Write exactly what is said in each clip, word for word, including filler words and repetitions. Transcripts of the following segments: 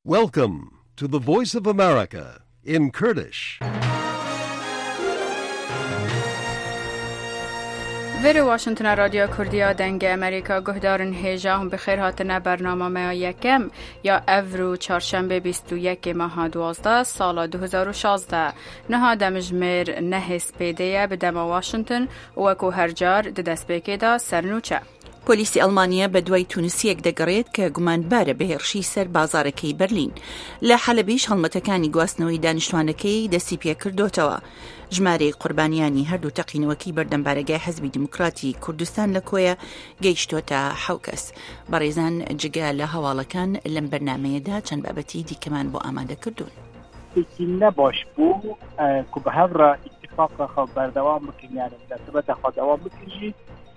Welcome to the Voice of America in Kurdish. ویرو واشنطن رادیو کردیا دنگ امریکا گهدارن هیجا هم بخیر هاتنه برنامه ما یکم یا اورو چهارشنبه بیست و یک ماه دوازده سال دو هزار و شانزده نه دمجمر نه سپیده به دم واشنطن و کو هر جار د دسپیکه دا سرنوچه. پۆلیسی ئەڵمانیا بە دوای تونوسیەک دەگەڕێت کە گومانبارە بە هێرشی سەر بازارەکەی بەرلین. لە حەلەبیش هەڵمەتەکانی گواستنەوەی دانیشتوانەکەی دەستی پێ کردوتەوە. ژمارەی قوربانیانی هەردوو تەقینەوەکی بەردەمبارەگای حەزبی دیموکراتی کوردستان لە کۆیە گەیشتۆتە حەو کەس. بەڕێزان جگە لە هەواڵەکان لەم بەرنامەیەدا چەند بابەتی دیکەمان بۆ ئامادە کردوون. نەباش بوو کو بە هەڤڕە ئیتفاقە خەڵ بەردەوام بکەین یانە دەتەبەتە خۆ دەوام بکەژی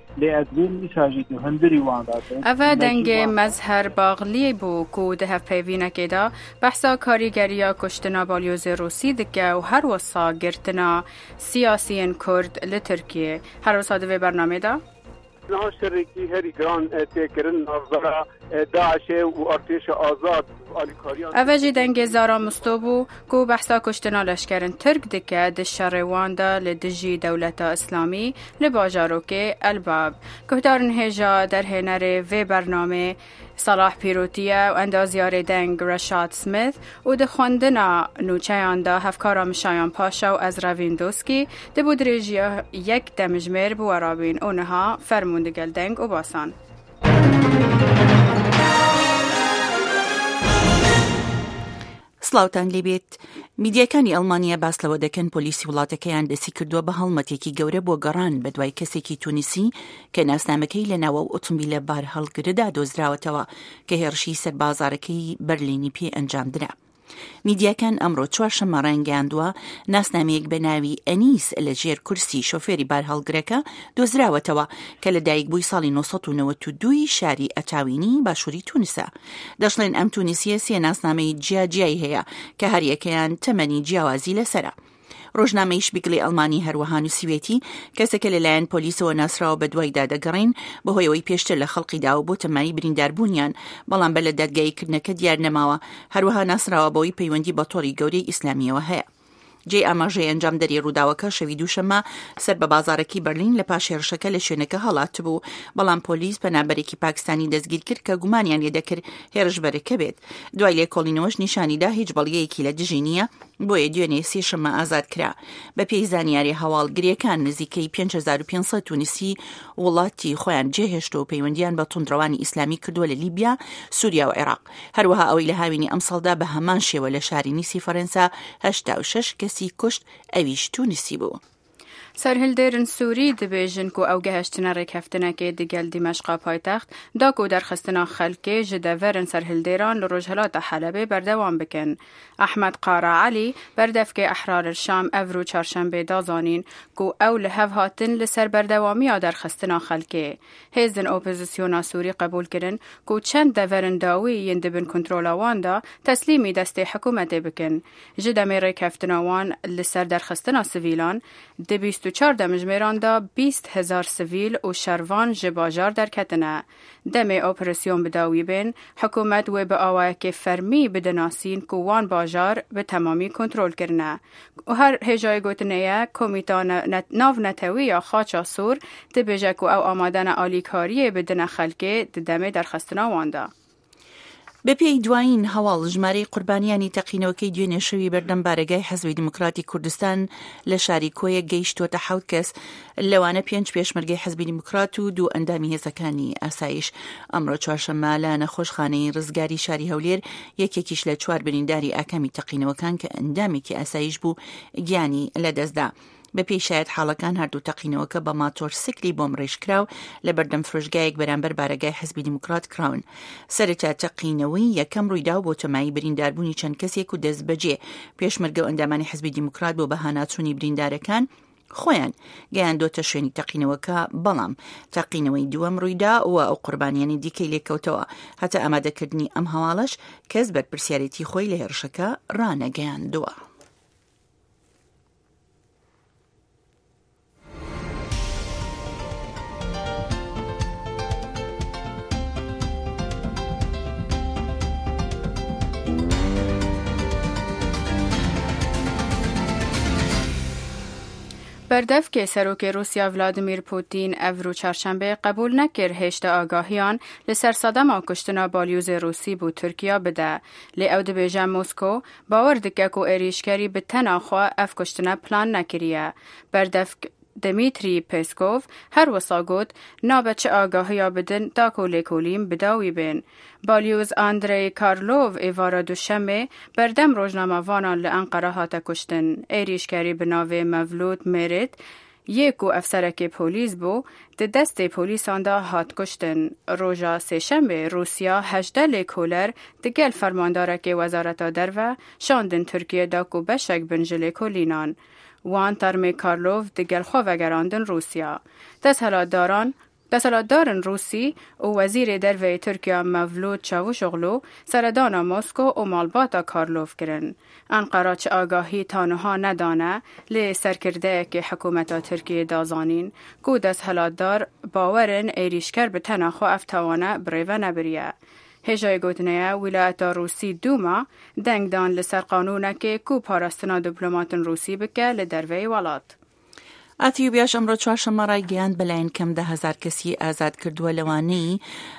اوه دنگ مظهر باغلی بو کو ده پیوینه که دا بحثا کاریگریا کشتنا بالیوز روسی دکه و هر وصا گرتنا سیاسیین کرد لترکیه هر وصا دوی برنامه دا؟ نه شرکی هری گران تکرن نظر داعش و ارتش آزاد اوه جی دنگ زارا مستوبو کو بحثا کشتنا لشکرن ترک دکه ده شروان دا لدجی دولت اسلامی لباجارو که الباب کهدارن هجا در هنر و برنامه صلاح پیروتیه و اندازیار دنگ رشاد سمیث و ده خوندنا نوچهان دا هفکارا مشایان پاشا و از روین دوسکی ده بود ریجیا یک دمجمر بوارابین اونها فرموندگل دنگ و باسان. سلااوان لێبێت میدیەکانی ئەڵمانیا باس لەوە دەکەن پۆلیسی وڵاتەکەیان دەستی کردووە بە هەڵمەتێکی گەورە بۆ گەڕان بە دوای کەسێکی تونیسی کە ناسنامەکەی لە ناوە ئۆتۆمبیلە بار هەڵگرەدا دۆزراوەتەوە کە هێرشی سەر بازارەکەی بەرلینی پێ ئەنجامدرا. میدیاکان ئەمڕۆ چوارشەممە ڕایانگەیاندووە ناسنامەیەک بە ناوی ئەنیس لە ژێر کورسی شۆفێری بار هەڵگرەکە دۆزراوەتەوە کە لە دایکبووی ساڵی نۆ سەد و نەوەت و دوو شاری ئەتاوینی باشووری تونسە. دەشڵێن ئەم تونیسیە سێ ناسنامەی جیاجیایی هەیە کە هەریەکەیان تەمەنی جیاوازی لەسەرە. ڕۆژنامەی شپیگڵی ئەڵمانی هەروەها نووسیوێتی کەسێکە لەلایەن پۆلیسەوە ناسراوە بە دوای دادەگەڕین بەهۆیەوەی پێشتر لە خەڵقیدا و بۆ تەمای برینداربوونیان بەڵام بە لە دادگاییکردنەکە دیار نەماوە هەروەها ناسراوە بەوەی پەیوەندی بە تۆڕی گەورەی ئیسلامیەوە هەیە. جێ ئاماژەی ئەنجام دەری ڕووداوەکە شەوی دووشەممە سەر بە بازارێکی بەرلین لە پاش هێرشەکە لە شوێنەکە هەڵات بوو بەڵام پۆلیس پەنابەرێکی پاکستانی دەستگیر کرد کە گومانیان لێ دەکرد هێرشبەرەکە بێت. دوای لێکۆڵینەوەش نیشانیدا هیچ بەڵگەیەکی لە دژی نییە بۆیە دوێنێ سێشەممە ئازاد کرا. بە پێی زانیاری هەواڵگریەکان نزیکەی پێنج هەزار و پێنج سەد تونیسی وڵاتی خۆیان جێهێشتە و پەیوەندیان بە توندڕەوانی ئیسلامی کردووە لە لیبیا، سووریا و عێراق. هەروەها ئەوەی لە هاوینی ئەم ساڵدا بە هەمان شێوە لە شاری نیسی فەرەنسا هەشتا و شەش کەسی کوشت ئەویش تونیسی بوو. سەرهێلدێرن سووری دەبێژن کو ئەو گەهشتنە ڕێکهەفتنەکێ دگەل دیمەشقا پایتەخت دا کو دەرخستنا خەلکێ ji devêrên serhilderan li Rojhilata Helebê berdewam bikin. Ahmed Qara Elî berdevkê Ehraril Şam ev çarşembê da zanîn ku ew li hev hatin li ser berdewamiya derxistina xelkê. Hêzên opozisyona Sûrî qebûl kirin ku çend deverên dawî yên dibin kontrola wan da teslîmî destê hikûmetê bikin. Ji demê rêkeftina wan li ser derxistina sivîlan di بیست و چهار دمجمێران دا بیست هزار سیویل و شەروان ji bajar derketine. Demê operasyon bidawî bên, hikûmet wê bi awayekê fermî bidinasîn ku wan bajar bi temamî kontrol kirine. û her hêjayê gotinê ye Komîta Navnetewiya Xaça Sûr dibêje ku ew amadena alîkariyê bidine xelkê di demê derxistina wan da. بە پێی دوایین هەواڵ ژمارەی قوربانیانی تەقینەوەکەی دوێنێ شەوی بەردەم بارەگای حەزبی دیموکراتی کوردستان لە شاری کۆیە گەیشتۆتە حەوت کەس لەوانە پێنج پێشمەرگەی حەزبی دیموکرات و دوو ئەندامی هێزەکانی ئاسایش. ئەمڕۆ چوارشەممە لە نەخۆشخانەی ڕزگاری شاری هەولێر یەکێکیش لە چوار برینداری ئاکامی تەقینەوەکان کە ئەندامێکی ئاسایش بوو گیانی لەدەستدا. بە پێی شایەت حاڵەکان هەردوو تەقینەوەکە بە ماتۆر سکلی بۆم ڕێژکراو لە بەردەم فرۆشگایەک بەرامبەر بارەگای حەزبی دیموکرات کراون. سەرەتا تەقینەوەی یەکەم ڕوویدا بۆ تەمایی برینداربوونی چەند کەسێک و دەستبەجێ پێشمەرگە و ئەندامانی حەزبی دیموکرات بۆ بەهاناچوونی بریندارەکان خۆیان گەیاندۆتە شوێنی تەقینەوەکە بەڵام تەقینەوەی دووەم ڕوویدا و ئەو قوربانیانی دیکەی لێکەوتەوە. هەتا ئامادەکردنی ئەم هەواڵەش کەس بەرپرسیارەتی خۆی لە هێرشەکە ڕانەگەیاندووە. بردف که سروک روسیا ولادیمیر پوتین اورو چهارشنبه قبول نکر هشت آگاهیان لسر صدام کشتنا بالیوز روسی بو ترکیه بده لی او دبیجن موسکو باور دکه کو ایریشکری به تناخوا اف کشتنا پلان نکریه. بردف دمیتری پیسکوف هر وسا گود نابه چه آگاهی بدن تا کولیکولیم بداوی بین. بالیوز آندری کارلوف ایوارا دوشمه بردم روزنامه وانان لانقره هاتا کشتن. ایریشکری بناوه مولود میرد یکو افسرک پولیس بو ده دست پولیسان دا هات کشتن. روژا سهشنبه روسیا هجده لیکولر ده گل فرماندارک وزارت درو شاندن ترکیه دا کو بشک بنجل کولینان. وان ترمی کارلوف دگل خواه گراندن روسیا. دست داران دست دارن روسی و وزیر دروی ترکیه مولود چاوشوغلو سردان مسکو و مالباتا کارلوف کرن. انقره چه آگاهی تانوها ندانه لی سرکرده که حکومت ترکیه دازانین که دست دار باورن ایریشکر به تناخو افتوانه بریوه نبریه. هجای گوتنه ولایت روسی دوما دنگ دان لسر قانونه که کو پاراستنا دیپلمات روسی بکه لدروی ولات. ئەتیوبیاش ئەمڕۆ چوارشەممە ڕایگەیاند بەلایەن کەم ده هەزار کەسی ئازاد کردووە لەوانەی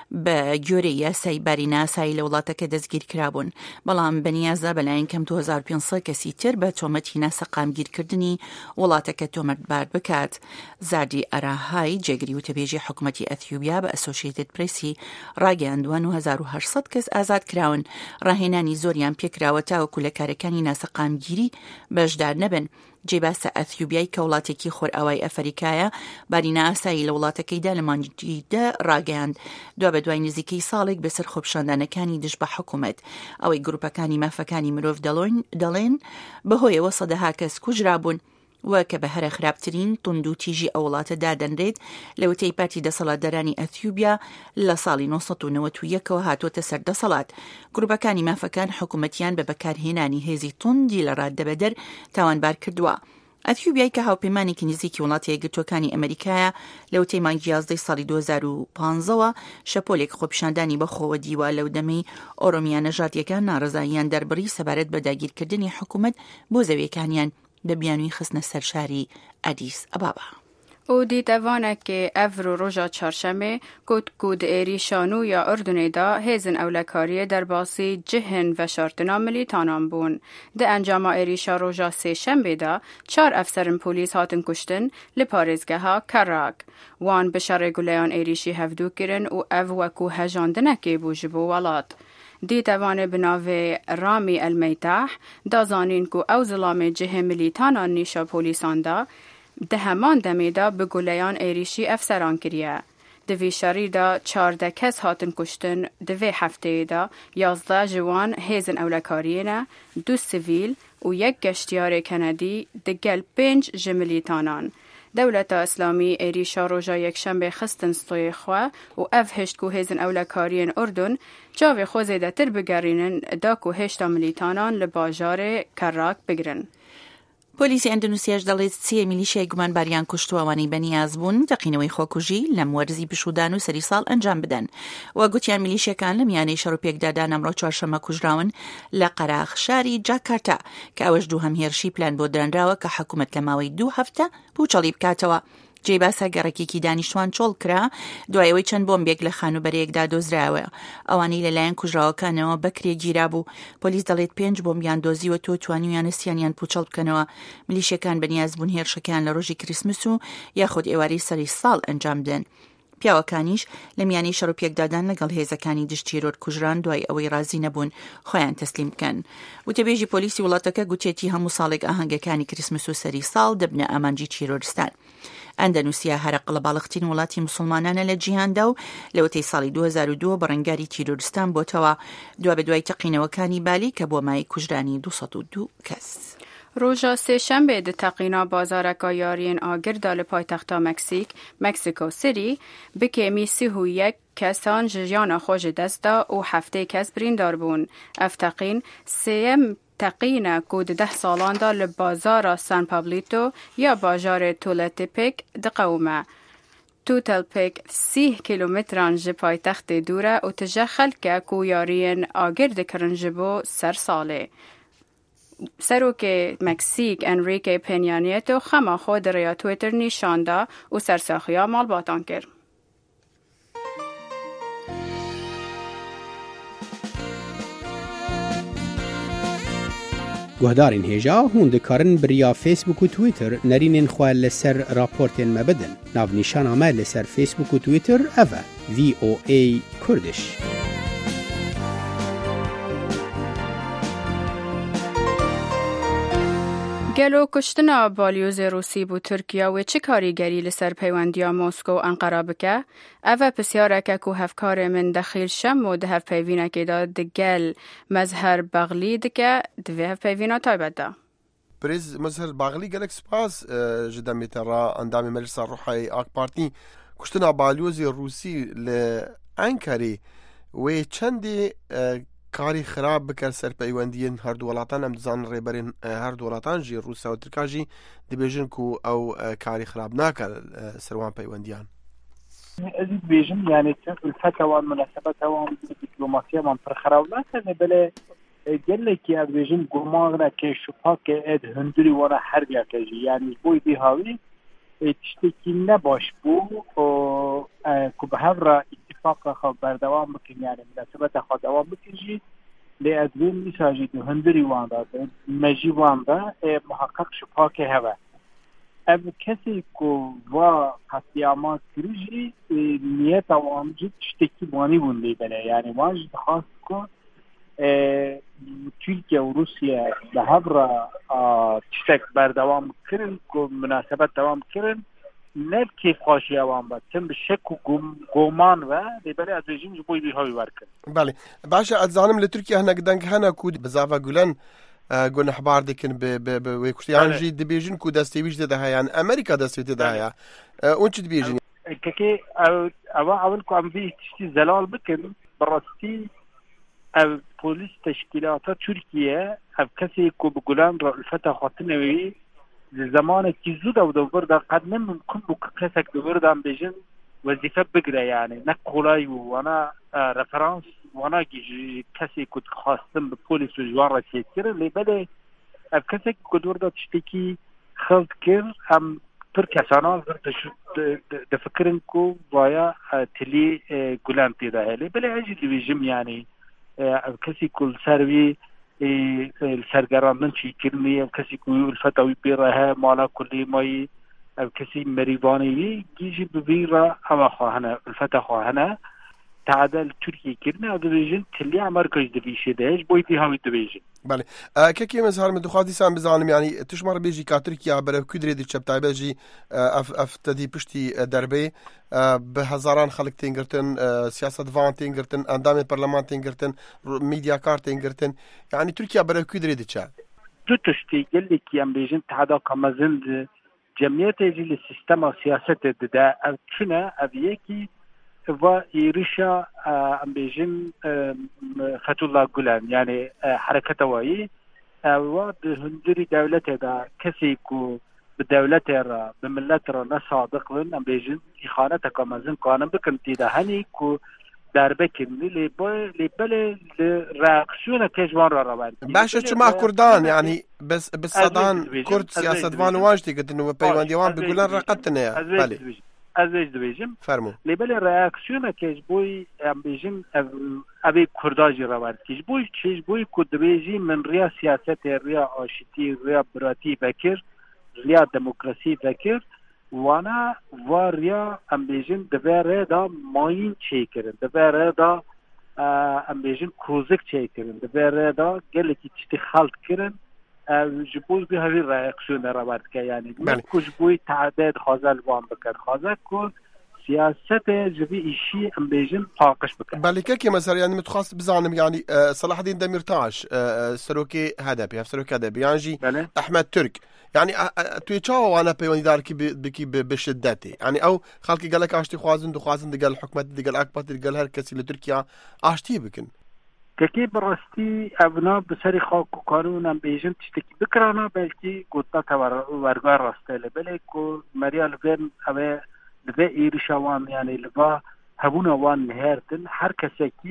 بە گوێرەی یاسای بارینە ئاسایی لە وڵاتەکە دەستگیر کرابوون. بەڵام بەنیازدا بەلایەن کەم دو هەزار و پێنجسەد کەسی تر بە تۆمەتی ناسەقامگیرکردنی وڵاتەکە تۆمەتبار بکات. زاردی ئەراهای جێگری وتەبێژی حکوومەتی ئەتیوبیا بە ئەسۆشیێتد پرێسی ڕاگەیاندووە نۆ هەزار و هەشسەد کەس ئازاد کراون. ڕاهێنانی زۆریان پێکراوە تاوەکو لە کارەکانی ناسەقامگیری بەشدار نەبن. جێباسە ئەتیوبیای کە وڵاتێکی خۆرئاوای ئەفریکایە بارینە ئاسایی لە وڵاتەکەیدا لە مانگیدا ڕاگەیاند. دوا بە دوای نزیکەی ساڵێک بەسەر خۆپیشاندانەکانی دژ بە حکوومەت ئەوەی گروپەکانی مافەکانی مرۆڤ دەڵێن بەهۆیەوە سەدەها کەس کوژرابوون و کە بە هەرە خراپترین توند و تیژی ئەو وڵاتەدا دەنرێت لە وتەی پارتی دەسەڵاتدارانی ئەتیوبیا لە ساڵی نۆ سەد و نەوەت و یەکەوە هاتوۆتە سەر دەسەڵات. گروپەکانی مافەکان حکوومەتیان بە بەکارهێنانی هێزی توندی لە ڕاددەبەدەر تاوانبار کردووە. ئەتیوبیای کە هاوپەیمانێکی نزیکی وڵاتی یەکگرتووەکانی ئەمریکایە لە وتەی مانگی یازدەی ساڵی دو هەزار و پانزەوە شەپۆلێک خۆپیشاندانی بەخۆوە دیوە لەو دەمەی ئۆرۆمیا نەژادیەکان ناڕزاییان دەربڕی سەبارەت بە داگیرکردنی حکوومەت بۆ زەویەکانیان دە بیانووی خستنە سەر شاری ئەدیس ئەبابا. او دیتوانه که افرو روژا چهارشنبه کود کود ایری شانو یا اردنی دا هیزن اولکاری در باسی جهن و شارتنا ملیتانان بون. ده انجام ایریشا روژا سه شنبه دا چار افسرن پولیس هاتن کشتن لپارزگه ها کراک. وان بشار گلیان ایریشی هفدو کرن و او وکو هجاندنه که بوجبو ولاد. دی توانه بناوه رامی المیتاح دا زانین کو او ظلام جه ملیتانان نیشا پولیسان دا ده همان دمی دا به گلیان ایریشی افسران کریه. دوی شاری دا چارده کس هاتن کشتن دوی هفته دا یازده جوان هیزن اولکارینه دو سیویل و یک گشتیار کندی ده گل پنج جملیتانان. دولت اسلامی ایریشا روژا یک شنبه خستن ستوی خواه و اف هشت کو هیزن اولکارین اردن جاوی خو زیده تر بگرینن دا کو هشتا ملیتانان لباجار کراک بگرن. پۆلیسی ئەندەنوسیاش دەڵێت سێ میلیشیای گومانباریان کوشتووەوانەی بەنیاز بوون تەقینەوەی خۆکوژی لەم وەرزی بشودان و سەری ساڵ ئەنجام بدەن و گوتیان میلیشیەکان لە میانەی شەڕ و پێکدادان ئەمڕۆ چوارشەممە کوژراون لە قەراغ شاری جاکارتا کە ئەوەش دوو هەمهێرشی پلان بۆ دانراوە کە حکوومەت لە ماوەی دوو هەفتە پوچەڵی بکاتەوە. جێباسە گەڕێکێکی دانیشتوان چۆڵ کرا دوایەوەی چەند بۆمبێک لە خانوبەرەیەکدا دۆزراوە ئەوانەی لەلایەن کوژراوەکانەوە بەکرێ گیرا بوو. پۆلیس دەڵێت پێنج بۆمبیان دۆزیوە تۆ توانیویانە سییانیان پوچەڵ بکەنەوە. میلیشیەکان بەنیاز بوون هێرشەکان لە ڕۆژی کریسمس و یاخود ئێوارەی سەری ساڵ ئەنجام بدەن. پیاوەکانیش لە میانەی شەڕ و پێکدادان لەگەڵ هێزەکانی دشتیرۆر کوژران دوای ئەوەی ڕازی نەبوون خۆیان تەسلیم بکەن. وتەبێژی پۆلیسی وڵاتەکە گوتێتی هەموو ساڵێک ئاهەنگەکانی کریسمس و سەری ساڵ دەبنە ئامانجی چیرۆرستان. ئەندەنوسیا هەرق لە باڵغترین وڵاتی موسڵمانانە لە جیهاندا و لەوەتەی ساڵی دو هەزار و دو بەڕەنگاری تیرۆریستان بۆتەوە دوا بە دوای تەقینەوەکانی بالی کە بۆ مای کوژرانی دو سەد و دو کەس. روژا سه شنبه ده تقینا بازارکا یارین آگردا لپایتختا مکسیک مکسیکو سیری بکیمی سی و یک کسان جیانا خوش دستا و هفته کس بریندار بون. افتقین سیم تقینا کود ده سالان دا لبازار سان پابلیتو یا بازار تولتپیک ده قومه. توتلپیک سی کیلومتران جه پایتخت دوره و تجه خلکه کو یارین آگرد کرنجبو سر ساله. سروک مکسیک انریکه پینیانیتو خما خود ریا تویتر نیشانده و سرساخیا مال باتان کرد. گهدارین هیجا هوند کارن بریا فیسبوک و تویتر نرینین خواه لسر راپورتین مبدن. ناو نیشان آمه لسر فیسبوک و تویتر اوه وی او ای کردش. گلو کشتنا بالیوز روسی بو ترکیه و چه کاریگری لسر پیوندیا مسکو انقره بکه؟ اوه پسیاره که که هفکار من دخیل شم و ده هف پیوینه که دا دگل مظهر بغلی دکه دوه هف پیوینه تایبت ده. بريز مظهر باغلي قالك سباس جدا مترا اندامي مجلس الروحي اك بارتي كشتنا باليوزي الروسي لانكاري وچندي کاری خراب بکر سر پیوندین هر دو ولاتان ام دزان ریبرین هر دو ولاتان جی روسیا و ترکیه جی دبیجن کو او کاری خراب ناکر سروان پیوندیان. ازید بیجن یعنی الفتوى مناسبة وان دبلوماسية من فرخراونا كان بله قال لك يا بیجن گماغنا که شبها که اد هندری وانا حربیا کجی یعنی بوی دی هاوی تشتکی نباش بو که به هفر اتفاق خود بردوام بکن یعنی مناسبت خود دوام بکنجی لی ادوین میساجی دو هندری وان دا مجی وان دا محقق شبها که هوا او کسی که و قطیاما کریجی نیت وان جد تشتکی بانی بونده بله یعنی وان جد خواست که ترکیه و روسیه به هفر تشتک بردوام کرن که مناسبت دوام کرن نه کیف خواهشی اوان بود تم به شک و گومان و لیبالی از رژیم جبوی بیهایی ورکن. بله باشه از زانم لترکیه هنگ دنگ هنگ کود بزافه گلن گونه حبار دکن به به به ویکشتی آنجی دبیجن کود دستیویش ده ها یعنی امریکا دستیویش ده ها اون چی دبیجن؟ که اول اول که امریکا تشتی زلال بکن براستی او پلیس تشکیلات ترکیه او کسی که بگلن را الفتا خاطنوی زمان که زود او دو برده قد نممکن بو کسک دو برده هم بیجن وظیفه بگره یعنی نه کولای و وانا رفرانس وانا کسی که خواستم به پولیس و جوان را چیز کرد لیبالی او کسی که دو برده تشتکی خلط کرد هم پر کسانا دفکرن که بایا تلی گلان تیده هلی بلی عجی دویجم یعنی او کسی که سروی سرگران چی کرنی او کسی که الفتاوی بیره مالا کلی مایی او کسی مریوانی گیجی ببیره اما خواهنه الفتا خواهنه تعدل ترکیه کرنه او دویجن تلی امریکاش دویشه دهش بایدی هاوی دویجن. بله که که مظهر من دخواتی سام بزانم یعنی تشمار بیجی که ترکیه برای کدری دی چپ تایبه جی اف اف تدی پشتی دربه به هزاران خلق تینگرتن سیاست وان تینگرتن اندام پارلمان تینگرتن میدیا کار تینگرتن یعنی ترکیه برای کدری دی چپ دو تشتی گلی که ام بیجن تعدا کامزند جمعیت جیل سیستم سیاست ده او چنه او یکی و ایریشا ام بیجن فتولا گلن یعنی حرکت وایی و هندری دولت دا کسی که به دولت را به ملت را نصادق لن ام بیجن اخانت کامزن کانم بکن تیده هنی که در بکنی لیبالی reaksiyon کشوان را روان باشه چما کردان یعنی بس بصدان کرد سیاست وان واجدی گتن و پیوندیوان بگولن رقتنه بله از ویج دویجم فرمو لیبالی reaksiyon کشبوی ام بیجن ابی کرداجی روان کشبوی کشبوی کدویجی من ریا سیاست ریا آشتی ریا براتی فکر ریا دموکراسی فکر وانا واریا ام بیجن دبره دا ماین چی کرن دبره دا ام بیجن کوزک چی کرن دبره دا گلی که چی خالت کرن جبوز بی هاوی reaksiyon را برد که یعنی کش بوی تعداد خازل وان بکر خازل کن سیاست جبی ایشی ام بیجن پاقش بکر بله که که مثلا یعنی متخصص بزانم یعنی صلاح الدین دمیرتاش سروکی هدبی هف سروکی هدبی یعنی احمد ترک يعني توی چاو وانا پیوندار کی بکی بشدتی يعني او خلقی قالك اشتی خوازن دو خوازن دقال حکومت دقال اکبر دقال هر کسی لترکیا اشتی بکن که براستی ابنا بسری خاک قانون بیجن تشتکی بکرانا بلکی گوتا تور ورگار راستله بله کو مریال ورن اوه لبه ایرشوان یعنی لبه هبون وان نهارتن هر کسی کی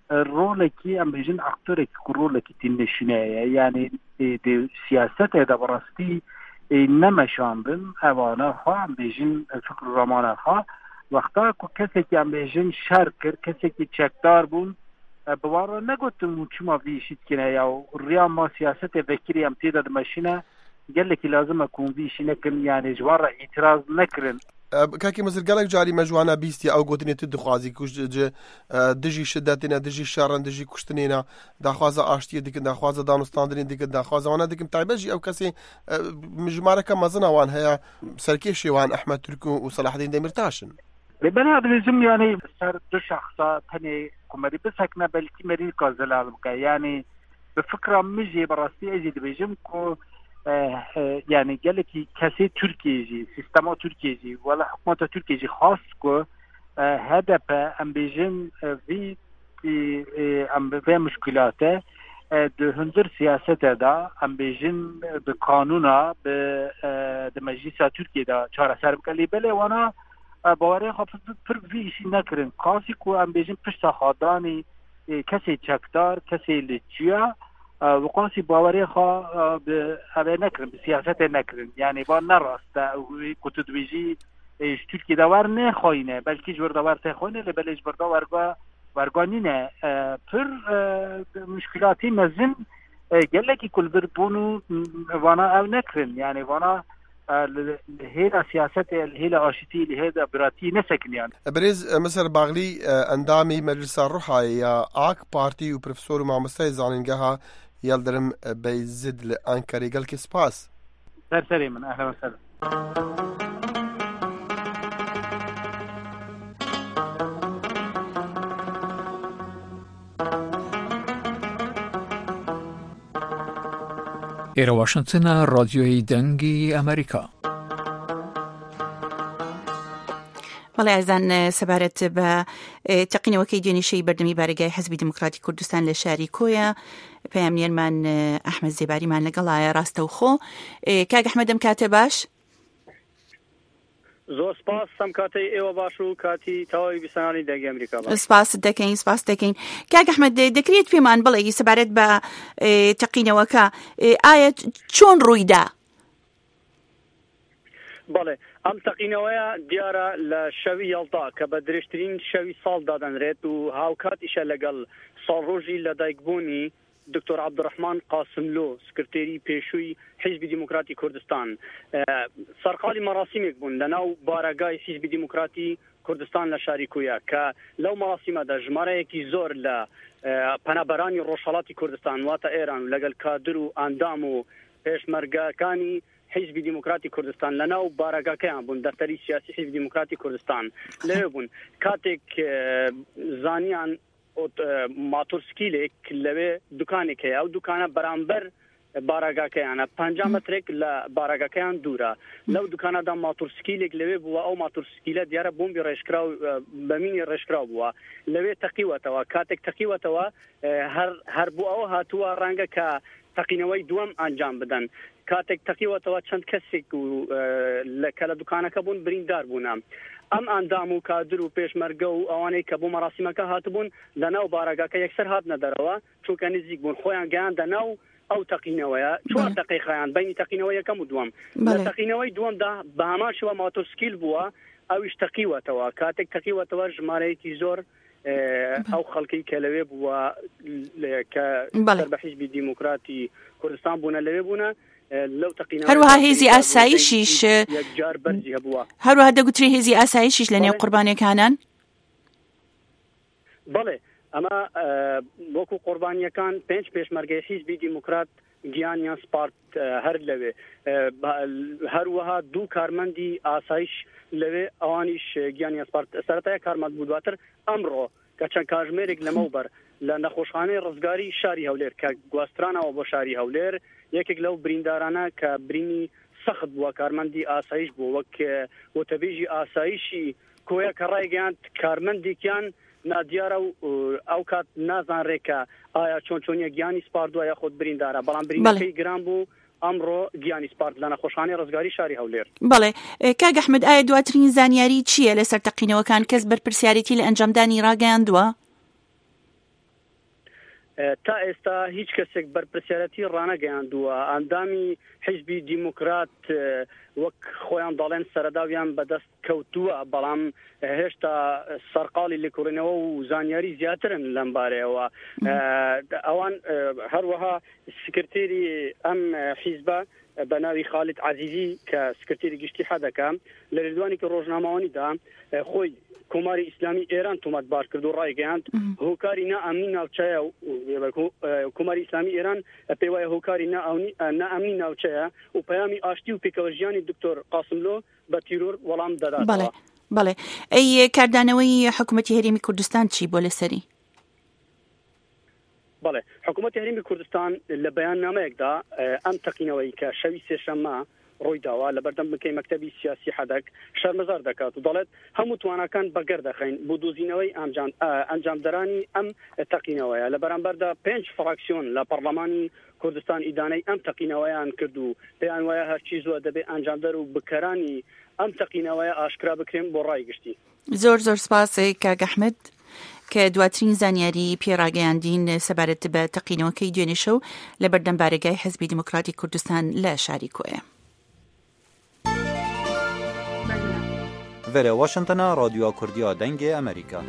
رولكي ام بيجن اكتورك رولكي تنشنايا يعني دي سياسات هذا براستي انما شاندن اوانا خا ام بيجن فكر رمانا خا وقتا كسي كي ام بيجن شاركر كسي كي تشكدار بون بوارا نگوتم چما ویشید کنه یا ریا ما سیاست وکیلی ام تیدا دمشینه قال لك لازم اكون فيش نكن يعني جوار اعتراض نكرن كاكي مصر قالك جاري مجوانا بيستي او قوتني تدخوازي كوش دجي شدتنا دجي شارن دجي كشتنينا داخوازا اشتي ديك داخوازا دانستاندرين ديك داخوازا وانا ديك متعبجي او كسي مجماركه مازنا وان هي سركيشي وان احمد تركو وصلاح الدين ديمرتاشن ببنى لازم يعني صار دو شخصا تاني كمري بسكنا بلكي مريل كازلال يعني بفكره مجي براسي اجي دبيجم كو يعني قال لك كسي تركيجي سيستما تركيجي ولا حكومه تركيجي خاص كو هدف ام بيجن في ام في مشكلاته ده هندر سياسته دا ام بيجن بقانونا ب مجلس تركيا دا چهار سر بكلي بله وانا باوري خاطر پر في شي نكرن قاسي كو ام بيجن پشت خاداني كسي چکدار كسي لچيا وقاسي باوري خا به نكرن بسياسات نكرن يعني با نراست كنت بيجي تركيا داور نه خوينه بلكي جبر داور تخوينه لبلج بردا ورغا ورغانينه پر مشكلاتي مزن قال لك كل بربونو وانا او نكرن يعني وانا هيدا سياسات هيدا اشتي هيدا براتي نسكن يعني بريز مثلا باغلي اندامي مجلس الروحه يا اك بارتي وبروفيسور مع مستي زانينغها يلدرم بيزد لانكاري قال كي سباس سرسري من اهلا وسهلا إلى واشنطن راديوی دنگی ئەمریکا. بەڵێ ئازان سەبارەت بە تەقینەوەکەی دوێنێشەی بەردەمی بارگای حەزبی دموکراتی کوردستان لە شاری کۆیە پەیامنێرمان ئەحمەد زێباریمان لەگەڵایە ڕاستەوخۆ. کاک ئەحمەد ئەم کاتە باش؟ زۆر سپاس سەم کاتەی ئێوە باش و کاتی تەواوی بیسەرانی دەنگی ئەمریکا باش. سپاس دەکەین سپاس دەکەین. کاک ئەحمەد دەکرێت پێمان بڵێ سەبارەت بە تەقینەوەکە ئایا چۆن ڕوویدا؟ بەڵێ ئەم تەقینەوەیە دیارە لە شەوی یەڵدا کە بە درێژترین شەوی ساڵ دادەنرێت و هاوکاتیشە لەگەڵ ساڵڕۆژی لەدایکبوونی دکتۆر عەبدوڕەحمان قاسملۆ سکرتێری پێشووی حیزبی دیموکراتی کوردستان سەرقاڵی مەراسیمێک بوون لەناو بارەگای حیزبی دیموکراتی کوردستان لە شاری کۆیە کە لەو مەراسیمەدا ژمارەیەکی زۆر لە پەنابەرانی ڕۆژهەڵاتی کوردستان واتە ئێران و لەگەڵ کادر و ئەندام و پێشمەرگەکانی حیزبی دیموکراتی کوردستان لەناو بارەگاکەیان بوون دەفتەری سیاسی حیزبی دیموکراتی کوردستان لەوێ بوون کاتێک زانیان ماتۆرسکیلێک لەوێ دوکانێک هەیە ئەو دوکانە بەرامبەر بارەگاکەیانە پەنجا مەترێک لە بارەگاکەیان دوورە لەو دوکانەدا ماتۆرسکیلێک لەوێ بووە ئەو ماتۆرسکیلە دیارە بۆمبی ڕێژکرا و بەمینی ڕێژکرا بووە لەوێ تەقیوەتەوە کاتێک تەقیوەتەوە هەر بوو ئەوە هاتووە ڕەنگە کە تەقینەوەی دووەم ئەنجام بدەن کاتێک تەقیوەتەوە چەند کەسێک کە لە دوکانەکە بوون بریندار بوونە ئەم ئەندام و کادر و پێشمەرگە و ئەوانەی کە بۆ مەراسیمەکە هاتبوون لەناو بارەگاکە یەکسەر هاتنە دەرەوە چونکە نزیک بوون خۆیان گەیاندە ناو ئەو تەقینەوەیە چوار دەقیقەیان بینی تەقینەوەی یەکەم و دووەم لە تەقینەوەی دووەمدا بە هەمان شێوە ماتۆرسکیل بووە ئەویش تەقیوەتەوە کاتێک تەقیوەتەوە ژمارەیەکی زۆر ئەو خەڵکی کە لەوێ بووە کە سەر بە حیزبی دیموکراتی کوردستان بوونە لەوێ بوونە لەو تەقینەوە هەروەها هێزی ئاسایشیش یەکجار بەرزی هەبووە هەروەها دەگوتری هێزی ئاسایشیش لە نێو قوربانیەکانان بەڵێ ئەمە وەکو قوربانیەکان پێنج پێشمەرگەی حیزبی دیموکرات گیانیان سپارت هەر لەوێ هەروەها دوو کارمەندی ئاسایش لەوێ ئەوانیش گیانیان سپارت سەرەتایە کارمەند بوو دواتر ئەمڕۆ کە چەند کاتژمێرێک لەمەوبەر لە نەخۆشخانەی ڕزگاری شاری هەولێر کە گواسترانەوە بۆ شاری هەولێر یەکێک لەو بریندارانە کە برینی سەخت بووە کارمەندی ئاسایش بوو وەک وتەبێژی ئاسایشی کۆیە کە ڕایگەیاند کارمەندێکیان نادیارە و ئەو کات نازانڕێکە ئایا چۆن چۆنیە گیانی سپاردووە یا خۆت بریندارە بەڵام برینەکەی گران بوو ئەمڕۆ گیانی سپارد لە نەخۆشخانەی ڕزگاری شاری هەولێر. بەڵێ کاک ئەحمەد ئایا دواترین زانیاری چییە لەسەر تەقینەوەکان کەس بەرپرسیارەتی لە ئەنجامدانی ڕاگەیاندووە؟ تا ئێستا هیچ کەسێک بەرپرسیارەتی ڕانەگەیاندووە ئەندامی حیزبی دیموکرات وەک خۆیان دەڵێن سەرەداویان بەدەست کەوتووە بەڵام هێشتا سەرقاڵی لێکۆڵینەوە و زانیاری زیاترن لەم بارەیەوە ئەوان هەروەها سکرتێری ئەم حیزبە بە ناوی خالد عزیزی کە سکرتێری گشتی حەدەکە لە ڕێدوانی کە ڕۆژنامەوانیدا خۆی کۆماری ئیسلامی ئێران تۆمەتبار کرد و ڕایگەیاند هۆکاری نائەمنی ناوچەیە کۆماری ئیسلامی ئێران پێی وایە هۆکاری نائەمنی ناوچەیە و پەیامی ئاشتی و پێکەوەژیانی دکتۆر قاسملۆ بە تیرۆر وەڵام دەداتەوە. بەڵێ ئەی کاردانەوەی حکوومەتی هەرێمی کوردستان چی بۆ لەسەری؟ بەڵێ حکوومەتی هەرێمی کوردستان لە بەیاننامەیەکدا ئەم تەقینەوەی کە شەوی سێشەممە ڕۆی داوا لە بەردەم بکەی مەکتەبی سیاسی حەدەک شەرمەزار دەکات و دەڵێت هەموو توانەکان بەگەر دەخەین بۆ دۆزینەوەی ئەنجامدەرانی ئەم تەقینەوەیە لە بەرامبەردا پێنج فراکسیۆن لە پەرلەمانی کوردستان ئیدانەی ئەم تەقینەوەیان کرد و پێیان وایە هەرچی زووە دەبێت ئەنجامدەر و بکەرانی ئەم تەقینەوەیە ئاشکرا بکرێن بۆ ڕای گشتی. زۆر زۆر سپاس کاک ئەحمەد کە دواترین زانیاری پێڕاگەیاندین سەبارەت بە تەقینەوەکەی دوێنێ شەو لە بەردەم بارگای حیزبی دیموکراتی کوردستان لە شاری کۆیە. Vere Washington'a Radyoya Kurdiya Dengê Amerîka.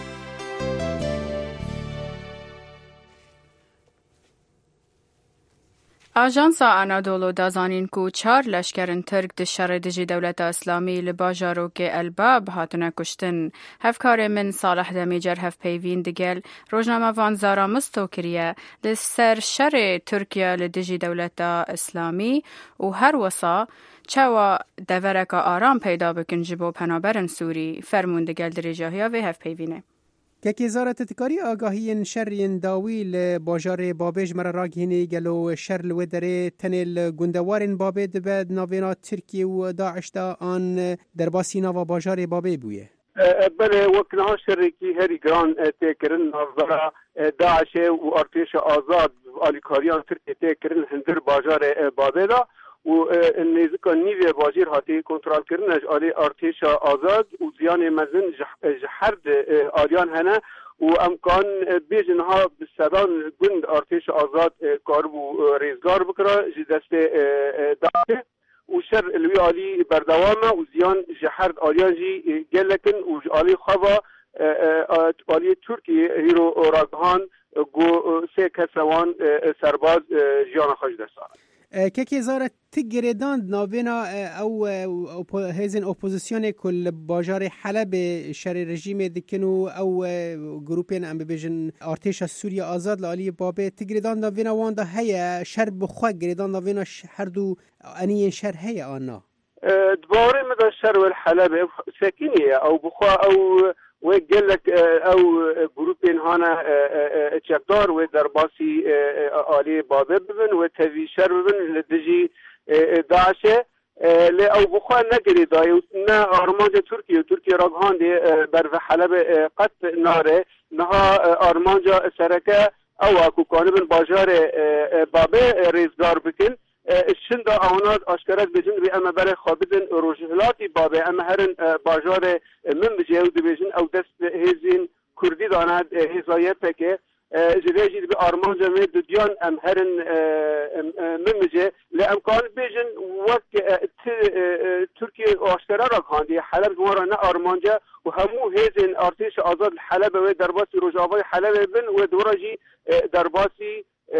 ئاژانسا ئانادۆڵۆ دازانین کو چار لەشکرن ترک د شەڕێ دژی دەولەتە ئیسلامی لە باژارۆکێ ئەلباب هاتنە کوشتن. هەفکارێ من ساڵح دەمێجەر هەفپەیوین دگەل ڕۆژنامەڤان زارا مستۆ کریە لەسەر شەڕێ تورکیا لە دژی دەولەتە ئیسلامی و هەروەسا چاوە دەڤەرەکە ئارام پەیدا بکن ji بۆ پەنابەرن سووری فەرموون دگەل درێژاهیا vê hevpeyvînê. Kekê zaretetkarî agahiyên şeriyên dawî li bajarê Babêj me re ragihînê gelo şer li wê derê tenê li gundewarên Babê dibe navêna Tirkiye û Daişda an derbasî nava bajarê Babê bûye. بله وەک niha şerekî herî giran têkirin navbera Daişê û artêşa azad alîkariyan Tirkiye têkirin hindir bajarê Babê da û nêzika nîvê bajêr hatê kontrolkirin ji alê artêşa azad û ziyanê mezin ji her aliyan hene û em kan bêjin ha bi sedan gund artêşa azad karibû rêzgar bikira ji destê Daişê û şer li wî alî berdewam e û ziyan ji her aliyan jî gelekin û ji alî xwe aliyê Tirkiye hîro ragihan got sê kes wan serbaz jiyana xwe ji dest dan. Kekê zara ti girêdan navêna ew hêzên opozisyonê ku li bajarê Helebê şerê rejîmê dikin û ew grûpên em bibêjin artêşa Sûriya azad li aliyê Babê ti girêdan navêna wan da heye şer bi xwe girêdan navêna herdû eniyên şer heye an na. Dibarê me da şer wel Helebê sekîniye ew bi xwe ew wê gelek ew grûpên hane çekdar wê derbasî aliyê Babê bibin wê tevî şer bibin li dijî Daişê lê ew bi xwe negirê daye ne armanca Tirkiye Tirkiye ragihandê berve Helebê qet nare niha armanca sereke ew a ku kanibin bajarê Babê rêzgar bikin şinda awna aşkeret bêjin vê em berê xwe bidin rojhilatî Babê em herin bajarê min bijê ew dibêjin ew dest hêzên Kurdî dane hêza Y P K ji vê jî bi armanca wê didiyan em herin min bijê lê em kan bêjin wek Tirkiye aşkera ragihandiye Heleb wara ne armanca û hemû hêzên artêşa azad Helebê wê derbasî Rojavayê Helebê bin wê dora jî derbasî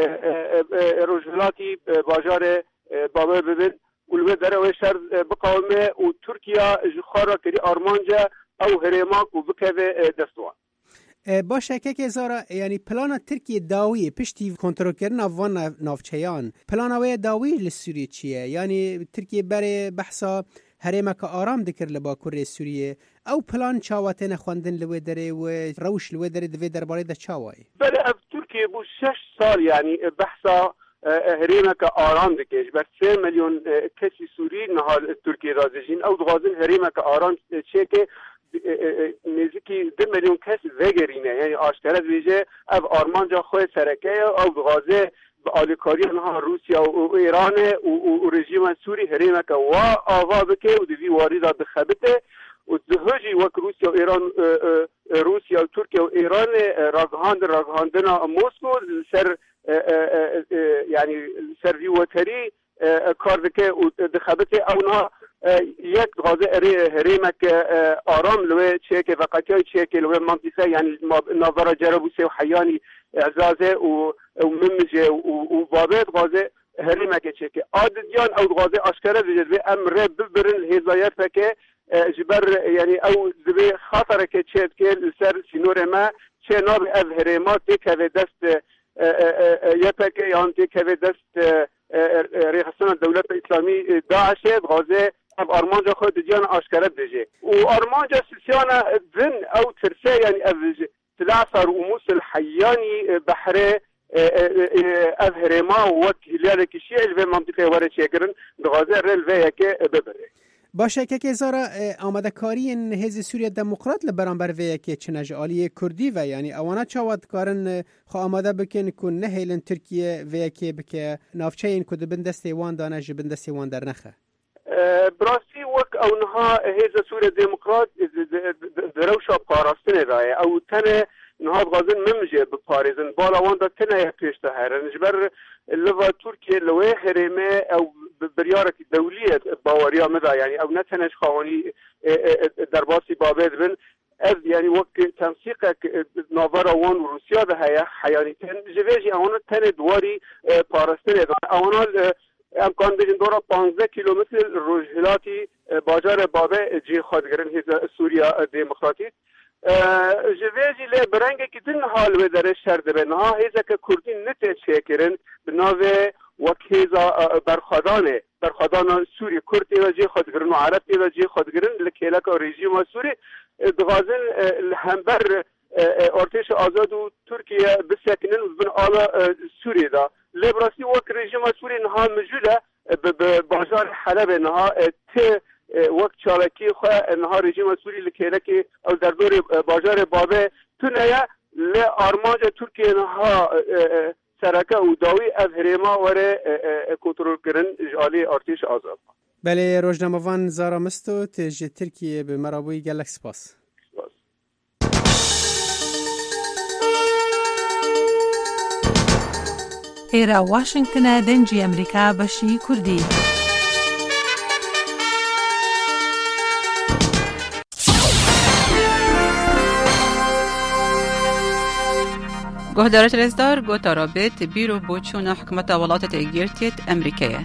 rojhilatî bajarê Babê bibin û li wê dere wê şer biqewime û Tirkiya ji xwe re kirî armanca ew herêmak û bikeve dest wan. Başa kekê zara yanî plana Tirkiye dawiyê piştî kontrolkirina van navçeyan plana wê dawî li Sûriyê çi ye yanî Tirkiye berê behsa herêmeka aram dikir li Bakurê Sûriyê ew plan çawa têne xwendin li wê derê û rewş li wê derê divê derbarê de çawa ye. Bele ev Tirkiye bû şeş sal yanî behsa herêmeka aram dike ji ber sê milyon kesî Sûrî niha Tirkiye da dijîn ew dixwazin herêmeka aram çêke nêzîkî du milyon kes vegerîne yani aşkere dibêje ev armanca xwe sereke ye ew dixwaze bi alîkariya niha Rûsya û Îranê û rejîma Sûrî herêmeka wa ava bike û di vî warî da dixebite وتزهجي وك روسيا وإيران روسيا وتركيا وإيران راغهاند راغهاندنا موسكو سر يعني سر وتري کاردکه و دخبته اونا یک غازه هریمک آرام لوی چیک وقتی چیک لوی منطقه یعنی نظر جربوسه و حیانی اعزازه و ممجه و بابت غازه هریمک چیک عادیان او غازه اشکره جذب امر ببرن هزایت که جبر یعنی او ذبی خاطر که چیک سر سینور ما چه ناب از هریمات که دست یپک یانتی که دست رئاسة الدولة الإسلامية داعش غازة أرمانجا خود ديانا أشكالات دجي وأرمانجا سيسيانا ذن أو ترسي يعني أفج تلعصر وموس الحياني بحري أظهرما وكهلالك الشيء في منطقة ورشيكرن غازة ريل فيك ببري باشه که که زارا آمده کاری این حزب سوریه دموکرات لبرانبر وی که چنج آلی کردی و یعنی اوانا چاواد کارن خو آمده بکن کن نه هیلن ترکیه وی که بکه نافچه این کد بندستی وان دانه جی بندستی وان در نخه براسی وک او نها حزب سوریه دموکرات دروشا پاراستنه دای او تنه نها غازن ممجه بپاريزن بالا وان دا تنه پیشته هرن جبر لوا ترکیه لوی حرمه او بريارة دولية باوريا مدى يعني او نتنش خواني درباسي بابد بن از يعني وقت تنسيقك نظارة وان وروسيا ده هيا حياني تن جواجي اونا تن دواري پارستنه اونا امکان بجن دورا پانزده کیلومتر روجهلاتي باجار بابه جي خادگرن هزا سوريا ديمقراطي جواجي لی برنگه که دن حال و در شرد به نها هزا که کردین نتیج شکرن بناوه وكيزا برخدانه برخدان سوري كرد إلى خدگرن و عرب إلى جي خدگرن لكيلك رژیم سوري دغازن الهمبر ارتش آزاد و تركيا بسكنن بن آلا سوري دا لبراسي وك رژیم سوري نها مجوله ببازار حلب نها ت وقت چالکی خو نها رژیم سوري لكيلك او در دور بازار بابه تنيا لارماج تركيا نها سرکه و داوی از هریما وره کنترل کردن جالی ارتش آزاد. بله روزنامه‌وان زارا مستو تج ترکیه به مرابوی گلک سپاس. ایرا واشنگتن دنجی امریکا بشی کردی. گهدارت رزدار گوتا رابط بیرو بوچون حکومت ولاتت ایگیرتیت امریکیه.